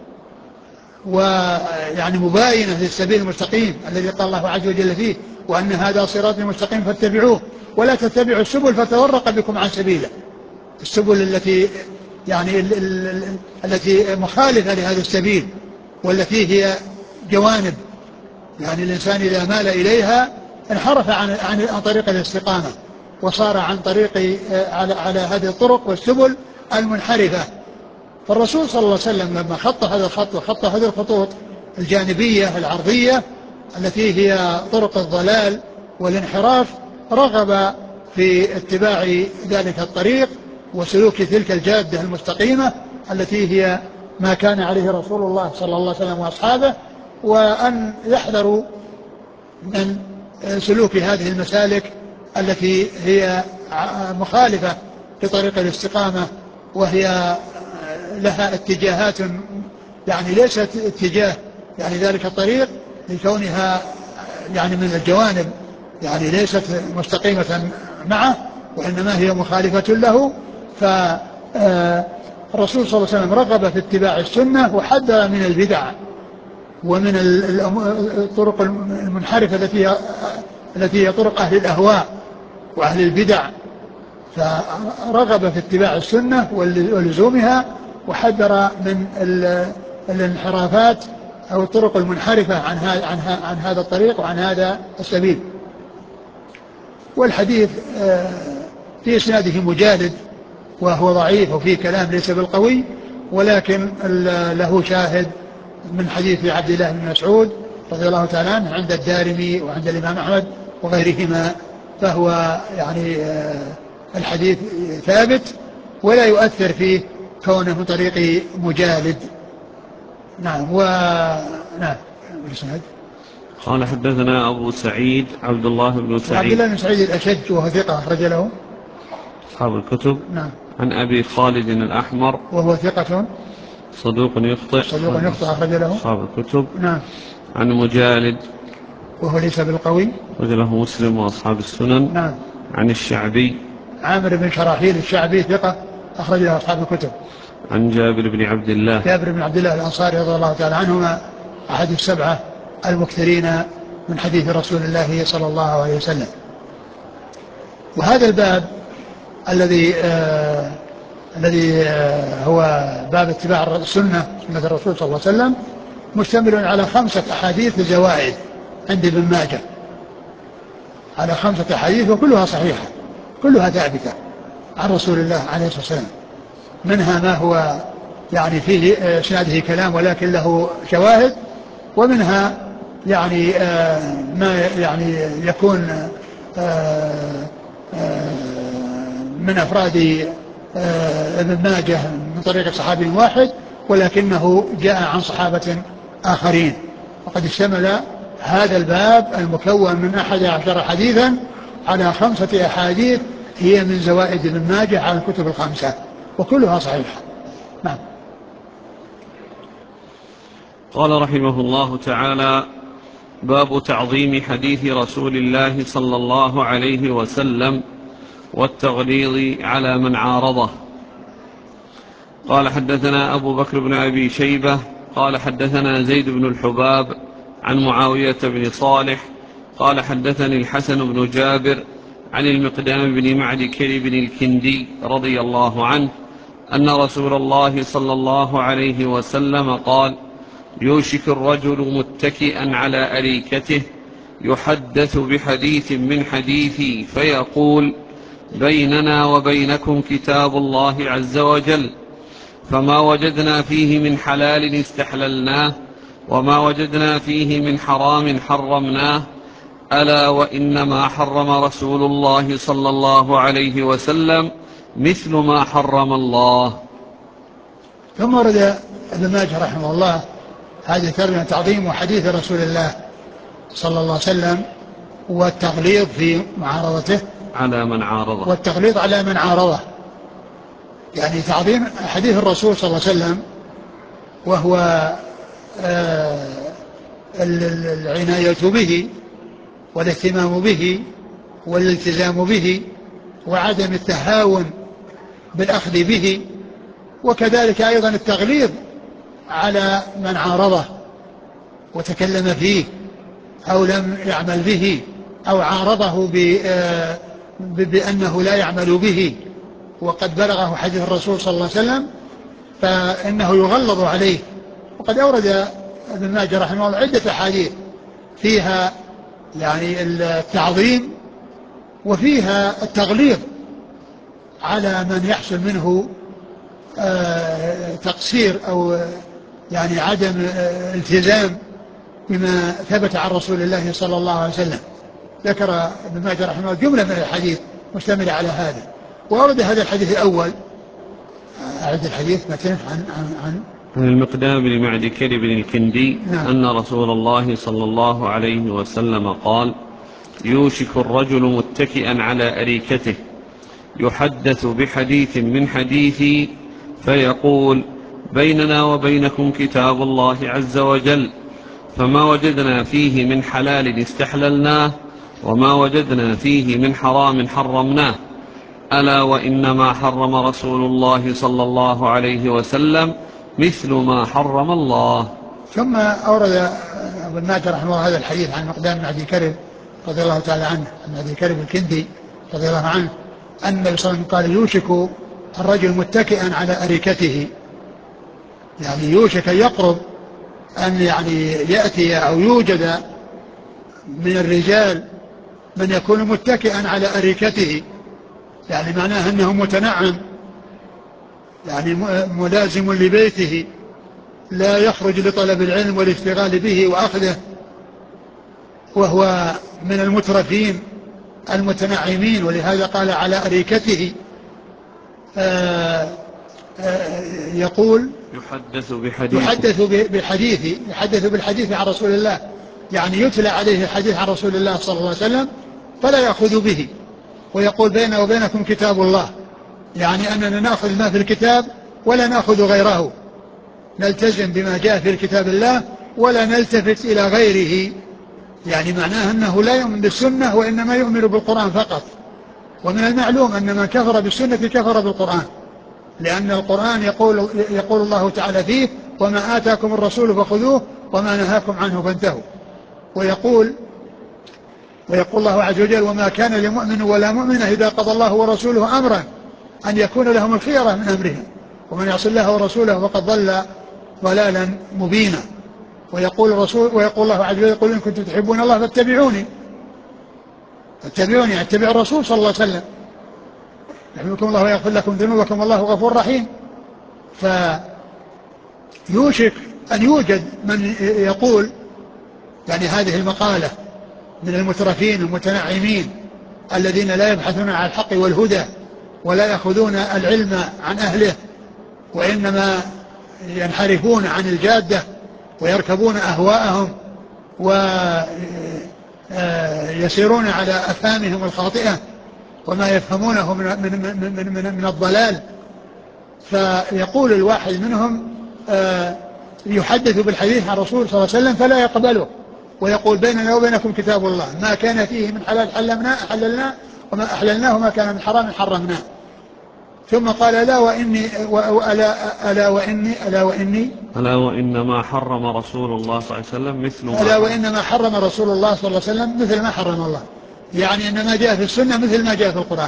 ويعني مباينة للسبيل المستقيم الذي قال الله عز وجل فيه وأن هذا صراطي مستقيم فاتبعوه ولا تتبعوا السبل فتفرق بكم عن سبيله. السبل التي يعني التي مخالفة لهذا السبيل والتي هي جوانب، يعني الإنسان إذا مال إليها انحرف عن طريق الاستقامة وصار عن طريق على هذه الطرق والسبل المنحرفة. فالرسول صلى الله عليه وسلم لما خط هذا الخط وخط هذه الخطوط الجانبية العرضية التي هي طرق الضلال والانحراف رغب في اتباع ذلك الطريق وسلوك تلك الجادة المستقيمة التي هي ما كان عليه رسول الله صلى الله عليه وسلم وأصحابه، وأن يحذروا من سلوك هذه المسالك التي هي مخالفة لطريق الاستقامة، وهي لها اتجاهات يعني ليست اتجاه يعني ذلك الطريق لكونها يعني من الجوانب يعني ليست مستقيمة معه وإنما هي مخالفة له. فالرسول صلى الله عليه وسلم رغب في اتباع السنة وحذر من البدع ومن الطرق المنحرفة التي هي طرق أهل الأهواء وأهل البدع، فرغب في اتباع السنة ولزومها وحذر من الانحرافات أو الطرق المنحرفة عن هذا الطريق وعن هذا السبيل. والحديث في إسناده مجالد وهو ضعيف وفيه كلام ليس بالقوي، ولكن له شاهد من حديث عبد الله بن مسعود رضي الله تعالى عنه عند الدارمي وعند الإمام أحمد وغيرهما، فهو يعني الحديث ثابت ولا يؤثر فيه كونه من طريق مجالد. نعم. نعم. قال حدثنا أبو سعيد عبد الله بن سعيد عبد الله بن سعيد الأشج وهو ثقة أخرج له أصحاب الكتب. نعم. عن أبي خالد الأحمر وهو ثقة صدوق يخطئ أخرج له أصحاب الكتب. نعم. عن مجالد وهو ليس بالقوي أخرج له مسلم وأصحاب السنن. نعم. عن الشعبي عامر بن شراحيل الشعبي ثقة أخرج له أصحاب الكتب. عن جابر بن عبد الله الأنصاري رضي الله تعالى عنهما أحد السبعة المكثرين من حديث رسول الله صلى الله عليه وسلم. وهذا الباب الذي هو باب اتباع السنة سنة الرسول صلى الله عليه وسلم مشتمل على 5 أحاديث زوائد عند ابن ماجه، على 5 أحاديث وكلها صحيحة كلها ثابتة عن رسول الله عليه الصلاة والسلام، منها ما هو يعني فيه اسناده كلام ولكن له شواهد، ومنها يعني ما يعني يكون من أفراد ابن ماجه من طريق صحابي واحد ولكنه جاء عن صحابة آخرين. وقد اشتمل هذا الباب المكون من 11 حديثا على 5 أحاديث هي من زوائد ابن ماجه على الكتب ال5 وكلها صحيحة. نعم. قال رحمه الله تعالى: باب تعظيم حديث رسول الله صلى الله عليه وسلم والتغليظ على من عارضه. قال حدثنا أبو بكر بن أبي شيبة قال حدثنا زيد بن الحباب عن معاوية بن صالح قال حدثني الحسن بن جابر عن المقدام بن معد كرب الكندي رضي الله عنه أن رسول الله صلى الله عليه وسلم قال: يوشك الرجل متكئا على أريكته يحدث بحديث من حديثي فيقول: بيننا وبينكم كتاب الله عز وجل، فما وجدنا فيه من حلال استحللناه وما وجدنا فيه من حرام حرمناه، ألا وإنما حرم رسول الله صلى الله عليه وسلم مثل ما حرم الله. ثم ورد ابن ماجه رحمه الله هذه الترجمة: تعظيم حديث رسول الله صلى الله عليه وسلم والتغليظ في معارضته على من عارضه، والتغليظ على من عارضه، يعني تعظيم حديث الرسول صلى الله عليه وسلم وهو العناية به والاهتمام به والالتزام به وعدم التهاون بالأخذ به، وكذلك أيضا التغليظ على من عارضه وتكلم فيه أو لم يعمل به أو عارضه بأنه لا يعمل به وقد بلغه حديث الرسول صلى الله عليه وسلم فإنه يغلظ عليه. وقد أورد ابن ماجه رحمه الله عدة أحاديث فيها يعني التعظيم وفيها التغليظ على من يحصل منه تقصير أو يعني عدم التزام بما ثبت عن رسول الله صلى الله عليه وسلم. ذكر ابن ماجه رحمه الله جملة من الحديث مشتملة على هذا، وأورد هذا الحديث الأول. أعد الحديث مثلا عن المقدام بن معد كرب الكندي. نعم. أن رسول الله صلى الله عليه وسلم قال: يوشك الرجل متكئا على أريكته يحدث بحديث من حديثي فيقول: بيننا وبينكم كتاب الله عز وجل، فما وجدنا فيه من حلال استحللناه وما وجدنا فيه من حرام حرمناه، ألا وإنما حرم رسول الله صلى الله عليه وسلم مثل ما حرم الله. ثم أورد ابن ماجه رحمه الله هذا الحديث عن مقدام بن أبي كرب رضي الله تعالى عنه، عن أبي كرب الكندي رضي الله عنه أن النبي صلى الله عليه وسلم قال: يوشك الرجل متكئا على أريكته، يعني يوشك يقرب أن يعني يأتي أو يوجد من الرجال من يكون متكئا على أريكته، يعني معناه أنه متنعم يعني ملازم لبيته، لا يخرج لطلب العلم والاشتغال به وأخذه، وهو من المترفين المتنعمين، ولهذا قال على أريكته يقول يحدث بالحديث عن رسول الله، يعني يتلى عليه الحديث عن رسول الله صلى الله عليه وسلم فلا يأخذ به، ويقول بيننا وبينكم كتاب الله، يعني أننا نأخذ ما في الكتاب ولا نأخذ غيره، نلتزم بما جاء في كتاب الله ولا نلتفت إلى غيره. يعني معناه أنه لا يؤمن بالسنة وإنما يؤمن بالقرآن فقط. ومن المعلوم أن من كفر بالسنة كفر بالقرآن، لأن القرآن يقول الله تعالى فيه: وما آتاكم الرسول فخذوه وما نهاكم عنه فانتهوا. ويقول الله عز وجل: وما كان لمؤمن ولا مؤمنة إذا قضى الله ورسوله أمرا أن يكون لهم الخيرة من أمرهم ومن يعص الله ورسوله فقد ضل ضلالا مبينا. ويقول الله عز وجل: قل إن كنتم تحبون الله فاتبعوني اتبعوا الرسول صلى الله عليه وسلم يحببكم الله ويغفر لكم ذنوبكم والله غفور رحيم. فيوشك أن يوجد من يقول يعني هذه المقالة من المترفين المتنعمين الذين لا يبحثون عن الحق والهدى ولا يأخذون العلم عن أهله، وإنما ينحرفون عن الجادة ويركبون أهواءهم ويسيرون على أفهامهم الخاطئة وما يفهمونه من الضلال. فيقول الواحد منهم يحدث بالحديث عن الرسول صلى الله عليه وسلم فلا يقبله، ويقول بيننا وبينكم كتاب الله، ما كان فيه من حلال حللناه وما أحللناه وما كان من حرام حرمناه. ثم قال: ألا وإنما حرم رسول الله صلى الله عليه وسلم مثل ما حرم الله. يعني أن ما جاء في السنة مثل ما جاء في القرآن،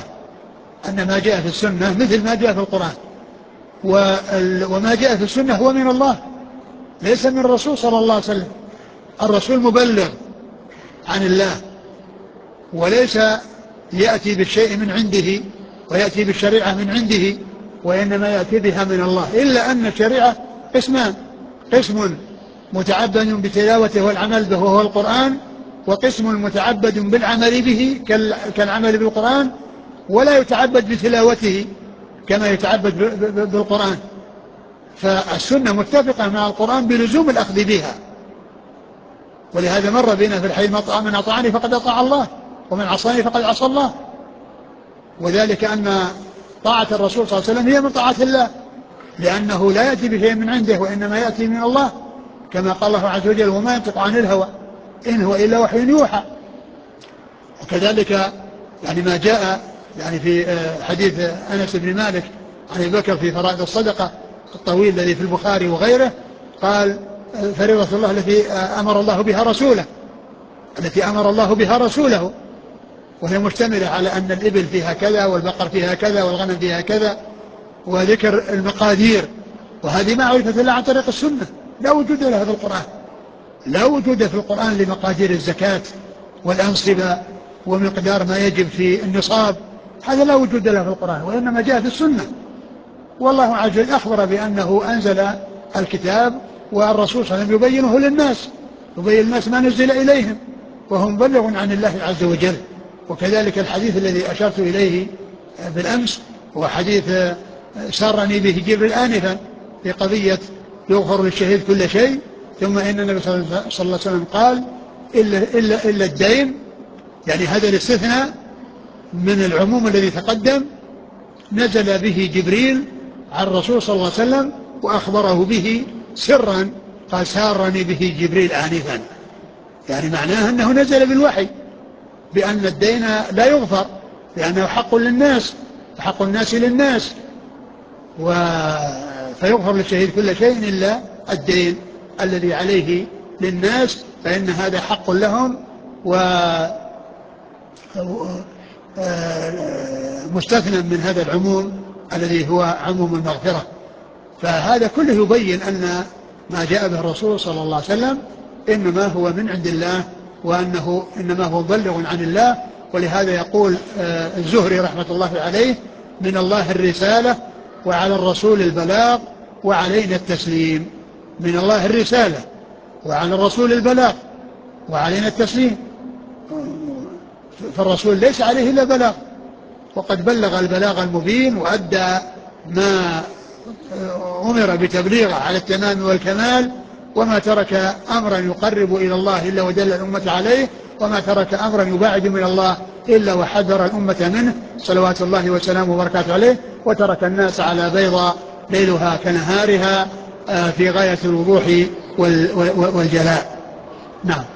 وما جاء في السنة هو من الله ليس من الرسول صلى الله عليه وسلم. الرسول مبلغ عن الله، وليس يأتي بالشيء من عنده ويأتي بالشريعة من عنده، وإنما يأتي بها من الله. إلا أن الشريعة قسمان: قسم متعبد بتلاوته والعمل به وهو القرآن، وقسم متعبد بالعمل به كالعمل بالقرآن ولا يتعبد بتلاوته كما يتعبد بالقرآن. فالسنة متفقة مع القرآن بلزوم الأخذ بها، ولهذا مر بنا في الحديث: من أطاعني فقد أطاع الله ومن عصاني فقد عصى الله. وذلك أن طاعة الرسول صلى الله عليه وسلم هي من طاعة الله، لأنه لا يأتي بشيء من عنده وإنما يأتي من الله، كما قال الله عز وجل: وما ينطق عن الهوى إن هو إلا وحي يوحى. وكذلك يعني ما جاء يعني في حديث أنس بن مالك عن أبي بكر في فرائض الصدقة الطويل الذي في البخاري وغيره، قال: فريضة الله التي أمر الله بها رسوله، وهي مشتملة على أن الإبل فيها كذا والبقر فيها كذا والغنم فيها كذا، وذكر المقادير. وهذه ما عرفت إلا عن طريق السنة، لا وجود لها في القرآن، لا وجود في القرآن لمقادير الزكاة والأنصبة ومقدار ما يجب في النصاب، هذا لا وجود له في القرآن، وإنما جاء في السنة. والله عز وجل أخبر بأنه أنزل الكتاب والرسول صلى الله عليه وسلم يبين الناس ما نزل إليهم، وهم مبلغ عن الله عز وجل. وكذلك الحديث الذي أشرت إليه بالأمس هو حديث سارني به جبريل آنفا في قضية يغفر للشهيد كل شيء، ثم إن النبي صلى الله عليه وسلم قال: إلا الدين. يعني هذا الاستثناء من العموم الذي تقدم نزل به جبريل عن الرسول صلى الله عليه وسلم وأخبره به سرا، قال: سارني به جبريل آنفا. يعني معناه أنه نزل بالوحي بأن الدين لا يغفر، لأنه حق للناس وحق الناس للناس، فيغفر للشهيد كل شيء إلا الدين الذي عليه للناس، فإن هذا حق لهم مستثنى من هذا العموم الذي هو عموم المغفرة. فهذا كله يبين أن ما جاء به الرسول صلى الله عليه وسلم إنما هو من عند الله، وأنه إنما هو مبلغ عن الله. ولهذا يقول الزهري رحمة الله عليه: من الله الرسالة وعلى الرسول البلاغ وعلينا التسليم. من الله الرسالة وعلى الرسول البلاغ وعلينا التسليم. فالرسول ليس عليه إلا بلاغ، وقد بلغ البلاغ المبين وأدى ما أمر بتبليغه على التمام والكمال، وما ترك أمرا يقرب إلى الله إلا ودل الأمة عليه، وما ترك أمرا يباعد من الله إلا وحذر الأمة منه صلوات الله وسلامه وبركاته عليه، وترك الناس على بيضاء ليلها كنهارها في غاية الوضوح والجلاء. نعم.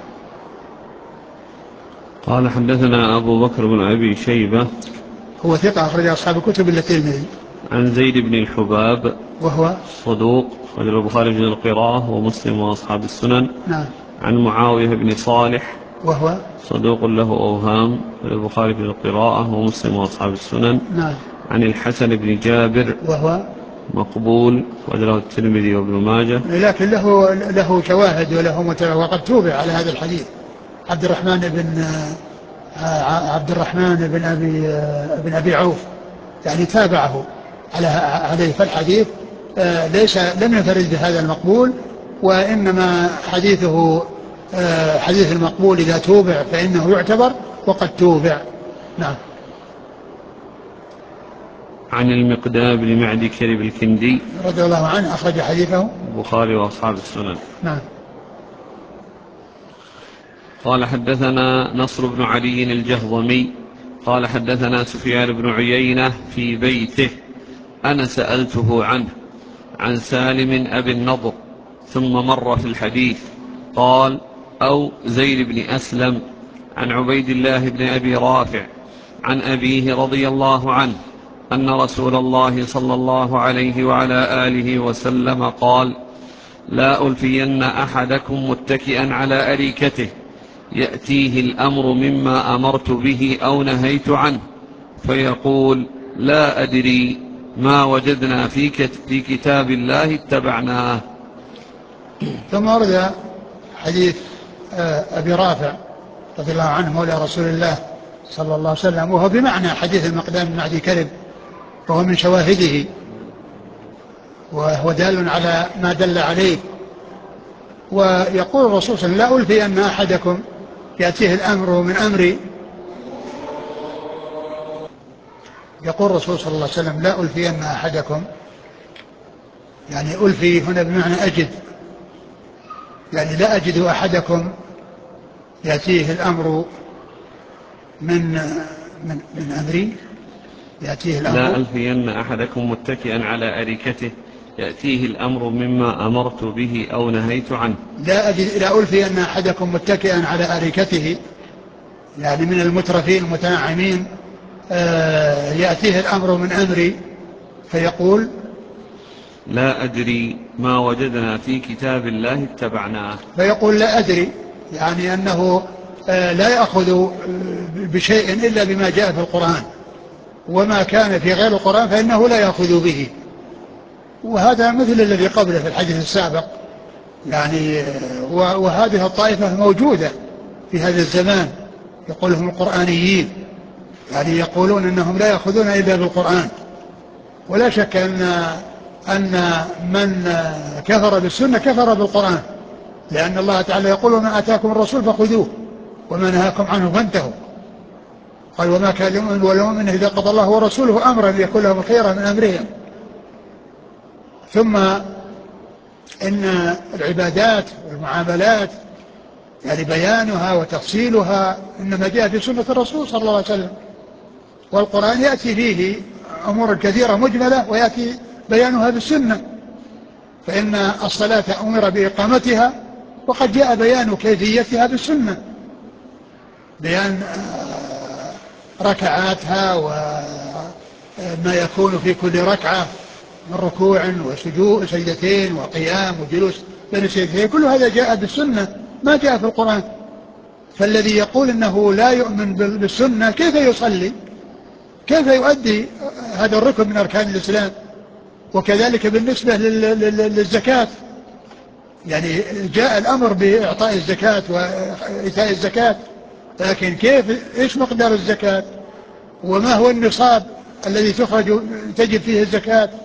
قال حدثنا أبو بكر بن أبي شيبة هو ثقة أخرج أصحاب الكتب إلا الترمذي. عن زيد بن الحباب وهو صدوق أخرج البخاري في القراءة ومسلم وأصحاب السنن. نعم. عن معاوية بن صالح وهو صدوق له أوهام أخرج البخاري في القراءة ومسلم وأصحاب السنن. نعم. عن الحسن بن جابر وهو مقبول وله الترمذي وابن ماجه، لكن له شواهد وله وقد توبع على هذا الحديث عبد الرحمن بن أبي عوف، يعني تابعه عليه. فالحديث لم ينفرد بهذا المقبول، وإنما حديثه حديث المقبول إذا توبع فإنه يعتبر وقد توبع. نعم. عن المقدام بن معدي كرب الكندي رضي الله عنه أخرج حديثه البخاري وأصحاب السنن. نعم. قال حدثنا نصر بن علي الجهضمي قال حدثنا سفيان بن عيينة في بيته أنا سألته عنه عن سالم أبي النضر ثم مر في الحديث قال أو زيد بن أسلم عن عبيد الله بن أبي رافع عن أبيه رضي الله عنه أن رسول الله صلى الله عليه وعلى آله وسلم قال لا ألفين أحدكم متكئا على أريكته يأتيه الأمر مما أمرت به أو نهيت عنه فيقول لا أدري ما وجدنا في كتاب الله اتبعناه. ثم ورد حديث أبي رافع رضي الله عنه مولى رسول الله صلى الله عليه وسلم، وهو بمعنى حديث المقدام بن معدي كرب، وهو من شواهده وهو دال على ما دل عليه. ويقول الرسول صلى الله عليه وسلم لا ألفي أن أحدكم يأتيه الأمر من أمري. يقول الرسول صلى الله عليه وسلم لا ألفي أن أحدكم، يعني ألفي هنا بمعنى أجد، يعني لا أجد أحدكم يأتيه الأمر من أمري، يأتيه الأمر لا ألفين أحدكم متكئا على أريكته يأتيه الأمر مما أمرت به أو نهيت عنه. لا ألفي أن أحدكم متكئا على أريكته، يعني من المترفين المتنعمين، يأتيه الأمر من أمري فيقول لا أدري ما وجدنا في كتاب الله اتبعناه. فيقول لا أدري، يعني أنه لا يأخذ بشيء إلا بما جاء في القرآن، وما كان في غير القرآن فإنه لا يأخذ به. وهذا مثل الذي قبله في الحديث السابق، يعني وهذه الطائفة موجودة في هذا الزمان، يقولهم القرآنيين، يعني يقولون أنهم لا يأخذون إلا بالقرآن. ولا شك أن من كفر بالسنة كفر بالقرآن، لأن الله تعالى يقول وما آتاكم الرسول فخذوه وما نهاكم عنه فانتهوا. قال وما كان لمؤمن ولا مؤمن إذا قضى الله ورسوله أمرا يكون لهم الخيرة من أمرهم. ثم إن العبادات والمعاملات يعني بيانها وتفصيلها إنما جاء في سنة الرسول صلى الله عليه وسلم، والقرآن يأتي فيه أمور كثيرة مجملة ويأتي بيانها بالسنة. فإن الصلاة أمر بإقامتها وقد جاء بيان كيفيتها بالسنة، بيان ركعاتها وما يكون في كل ركعة من ركوع وسجود سجدتين وقيام وجلوس بين السجدتين، كل هذا جاء بالسنة ما جاء في القرآن. فالذي يقول أنه لا يؤمن بالسنة كيف يصلي؟ كيف يؤدي هذا الركن من أركان الإسلام؟ وكذلك بالنسبة للزكاة، يعني جاء الأمر بإعطاء الزكاة وإيتاء الزكاة، لكن إيش مقدار الزكاة؟ وما هو النصاب الذي تجب فيه الزكاة؟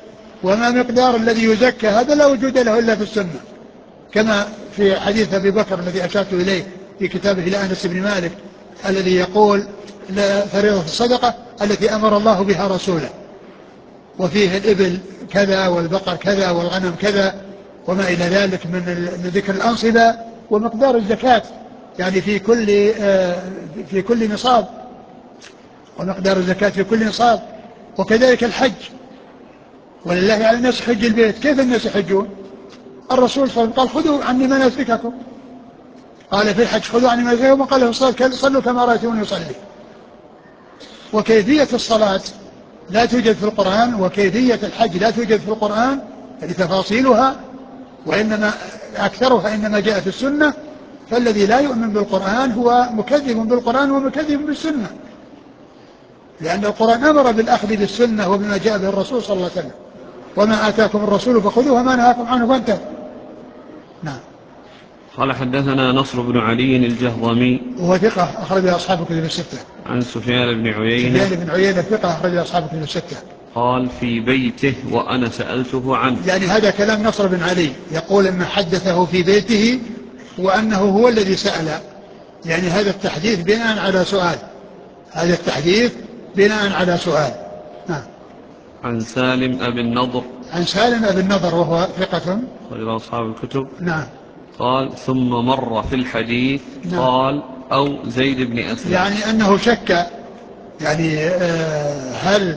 وما مقدار الذي يزكى هذا لا وجود له إلا في السنة، كما في حديث أبي بكر الذي أشرت إليه في كتابه لأنس بن مالك الذي يقول فريضة الصدقة التي أمر الله بها رسوله، وفيه الإبل كذا والبقر كذا والغنم كذا وما إلى ذلك من ذكر الأنصبة ومقدار الزكاة يعني في كل نصاب، ومقدار الزكاة في كل نصاب. وكذلك الحج، ولله على الناس حج البيت. كيف الناس يحجون؟ الرسول صلى الله عليه وسلم قال خذوا عني مناسككم، قال في الحج خذوا عني مناسككم، وقال له صلوا كما رأيتموني يصلي. وكيفية الصلاة لا توجد في القرآن، وكيفية الحج لا توجد في القرآن، يعني تفاصيلها، وإنما أكثرها إنما جاء في السنة. فالذي لا يؤمن بالقرآن هو مكذب بالقرآن ومكذب بالسنة، لأن القرآن أمر بالأخذ بالسنة وبما جاء به الرسول صلى الله عليه وسلم، وما آتاكم الرسول فخذوه وما نهاكم عنه فانتهوا. نعم. قال حدثنا نصر بن علي الجهضمي وهو ثقة أخرج أصحاب الكتب الستة. عن سفيان بن عيينة. سفيان بن عيينة ثقة أخرج أصحاب الكتب الستة. قال في بيته وأنا سألته عنه. يعني هذا كلام نصر بن علي، يقول أن حدثه في بيته وأنه هو الذي سأل، يعني هذا التحديث بناء على سؤال، هذا التحديث بناء على سؤال. نعم. عن سالم أبي النضر. عن سالم أبي النضر وهو ثقة أخرج أصحاب الكتب. نعم. قال ثم مر في الحديث. نعم. قال أو زيد بن أسلم، يعني أنه شك، يعني هل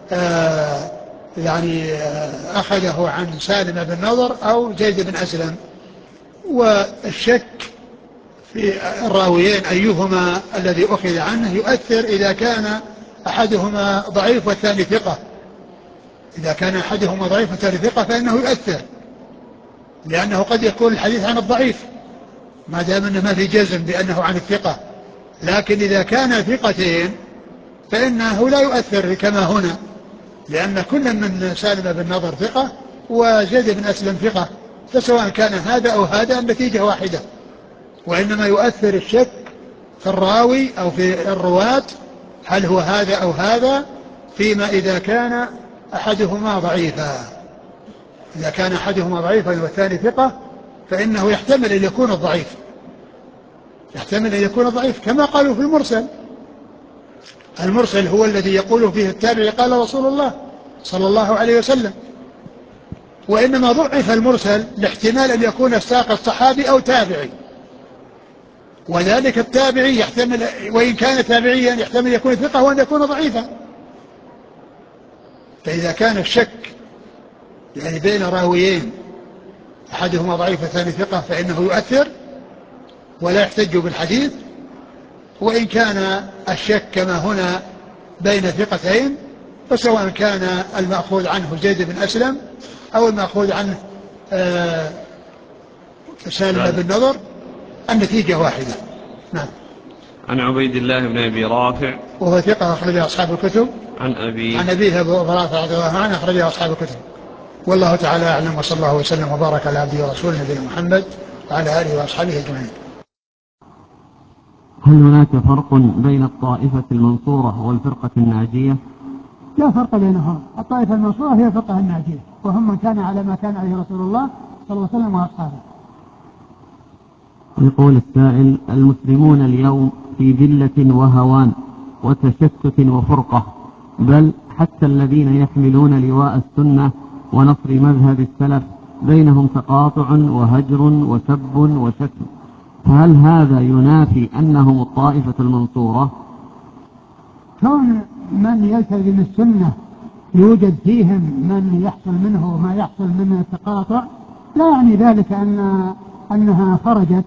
يعني أخذه عن سالم بن النضر أو زيد بن أسلم، والشك في الراويين أيهما الذي أخذ عنه يؤثر إذا كان أحدهما ضعيف والثاني ثقة. إذا كان أحدهما ضعيف والثاني ثقة فإنه يؤثر، لأنه قد يكون الحديث عن الضعيف ما دام أنه ما في جزم بأنه عن الثقة. لكن إذا كان ثقتين فإنه لا يؤثر كما هنا، لأن كل من سالم بن النضر ثقة وزيد بن أسلم ثقة، فسواء كان هذا أو هذا النتيجة واحدة. وإنما يؤثر الشك في الراوي أو في الرواة، هل هو هذا أو هذا، فيما إذا كان أحدهما ضعيفا. إذا كان أحدهما ضعيفا والثاني ثقة فإنه يحتمل أن يكون الضعيف، يحتمل أن يكون ضعيف، كما قالوا في المرسل. المرسل هو الذي يقول فيه التابعي قال رسول الله صلى الله عليه وسلم، وإنما ضعف المرسل لاحتمال أن يكون ساق الصحابي أو تابعي، وذلك التابعي يحتمل وإن كان تابعيا يحتمل يكون ثقة وأن يكون ضعيفا. فإذا كان الشك يعني بين راويين أحدهما ضعيف والثاني ثقة فإنه يؤثر ولا يحتج بالحديث. وإن كان الشك كما هنا بين ثقتين فسواء كان المأخوذ عنه زيد بن أسلم أو المأخوذ عنه سالم بن النضر النتيجة واحدة. نعم. عن عبيد الله بن أبي رافع وهو ثقة أخرج أصحاب الكتب. عن أبيه أبو رافع رضي الله عنه أخرج أصحاب الكتب. والله تعالى أعلم، وصلى الله وسلم وبارك على عبده ورسوله نبينا محمد وعلى آله وأصحابه أجمعين. هل هناك فرق بين الطائفة المنصورة والفرقة الناجية؟ لا فرق بينهم، الطائفة المنصورة هي الفرقة الناجية، وهم من كان على ما كان عليه رسول الله صلى الله عليه وسلم وأصحابه. يقول السائل: المسلمون اليوم في ذلة وهوان وتشتت وفرقة، بل حتى الذين يحملون لواء السنة ونصر مذهب السلف بينهم تقاطع وهجر وسب وشتم، فهل هذا ينافي أنهم الطائفة المنصورة؟ كون من يلتزم السنة يوجد فيهم من يحصل منه ما يحصل من التقاطع لا يعني ذلك أنها خرجت،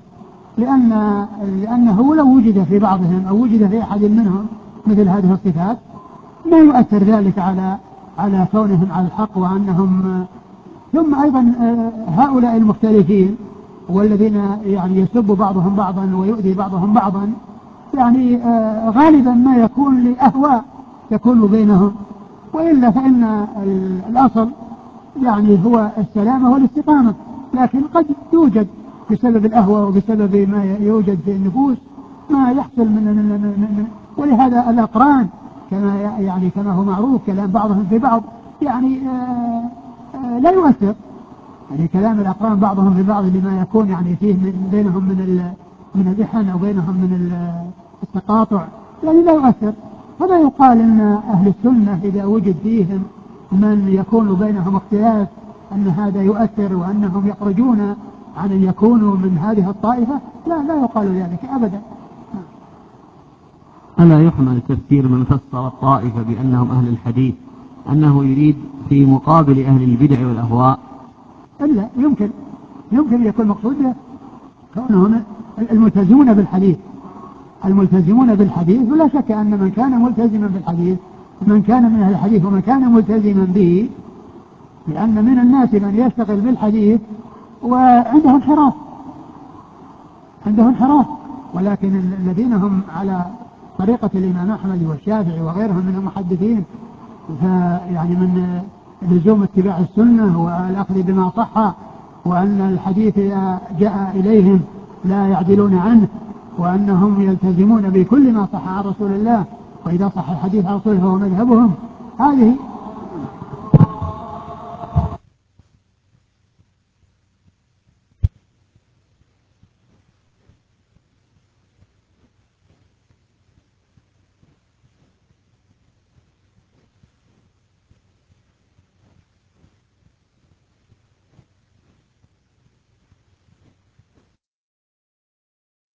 لأنه لو وجد في بعضهم أو وجد في أحد منهم مثل هذه الصفات ما يؤثر ذلك على كونهم على الحق وأنهم. ثم أيضا هؤلاء المختلفين والذين يعني يسب بعضهم بعضا ويؤذي بعضهم بعضا يعني غالبا ما يكون لأهواء يكون بينهم، وإلا فإن الأصل يعني هو السلامة والاستقامة، لكن قد يوجد بسبب الأهواء وبسبب ما يوجد في النفوس ما يحصل من ولهذا الأقران كما هو معروف كلام بعضهم في بعض يعني لا يؤثر، يعني كلام الأقران بعضهم لبعض لما يكون يعني فيه بينهم من الإحن أو بينهم من التقاطع، يعني لا يؤثر. فلا يقال أن أهل السنة إذا وجد فيهم من يكون بينهم اختلاف أن هذا يؤثر وأنهم يخرجون عن أن يكونوا من هذه الطائفة، لا يقال ذلك أبدا. ألا يحمل تفسير من فسر الطائفة بأنهم أهل الحديث أنه يريد في مقابل أهل البدع والأهواء؟ إلا يمكن يكون مقصود كونهم الملتزمون بالحديث، الملتزمون بالحديث، ولا شك أن من كان ملتزما بالحديث، من كان من أهل الحديث ومن كان ملتزما به، لأن من الناس من يشتغل بالحديث وعنده انحراف، ولكن الذين هم على طريقة الإمام أحمد والشافعي وغيرهم من المحدثين، فيعني من لزوم اتباع السنة والأخذ بما صح، وأن الحديث إذا جاء إليهم لا يعدلون عنه، وأنهم يلتزمون بكل ما صح عن رسول الله، وإذا صح الحديث عن رسوله فهو مذهبهم.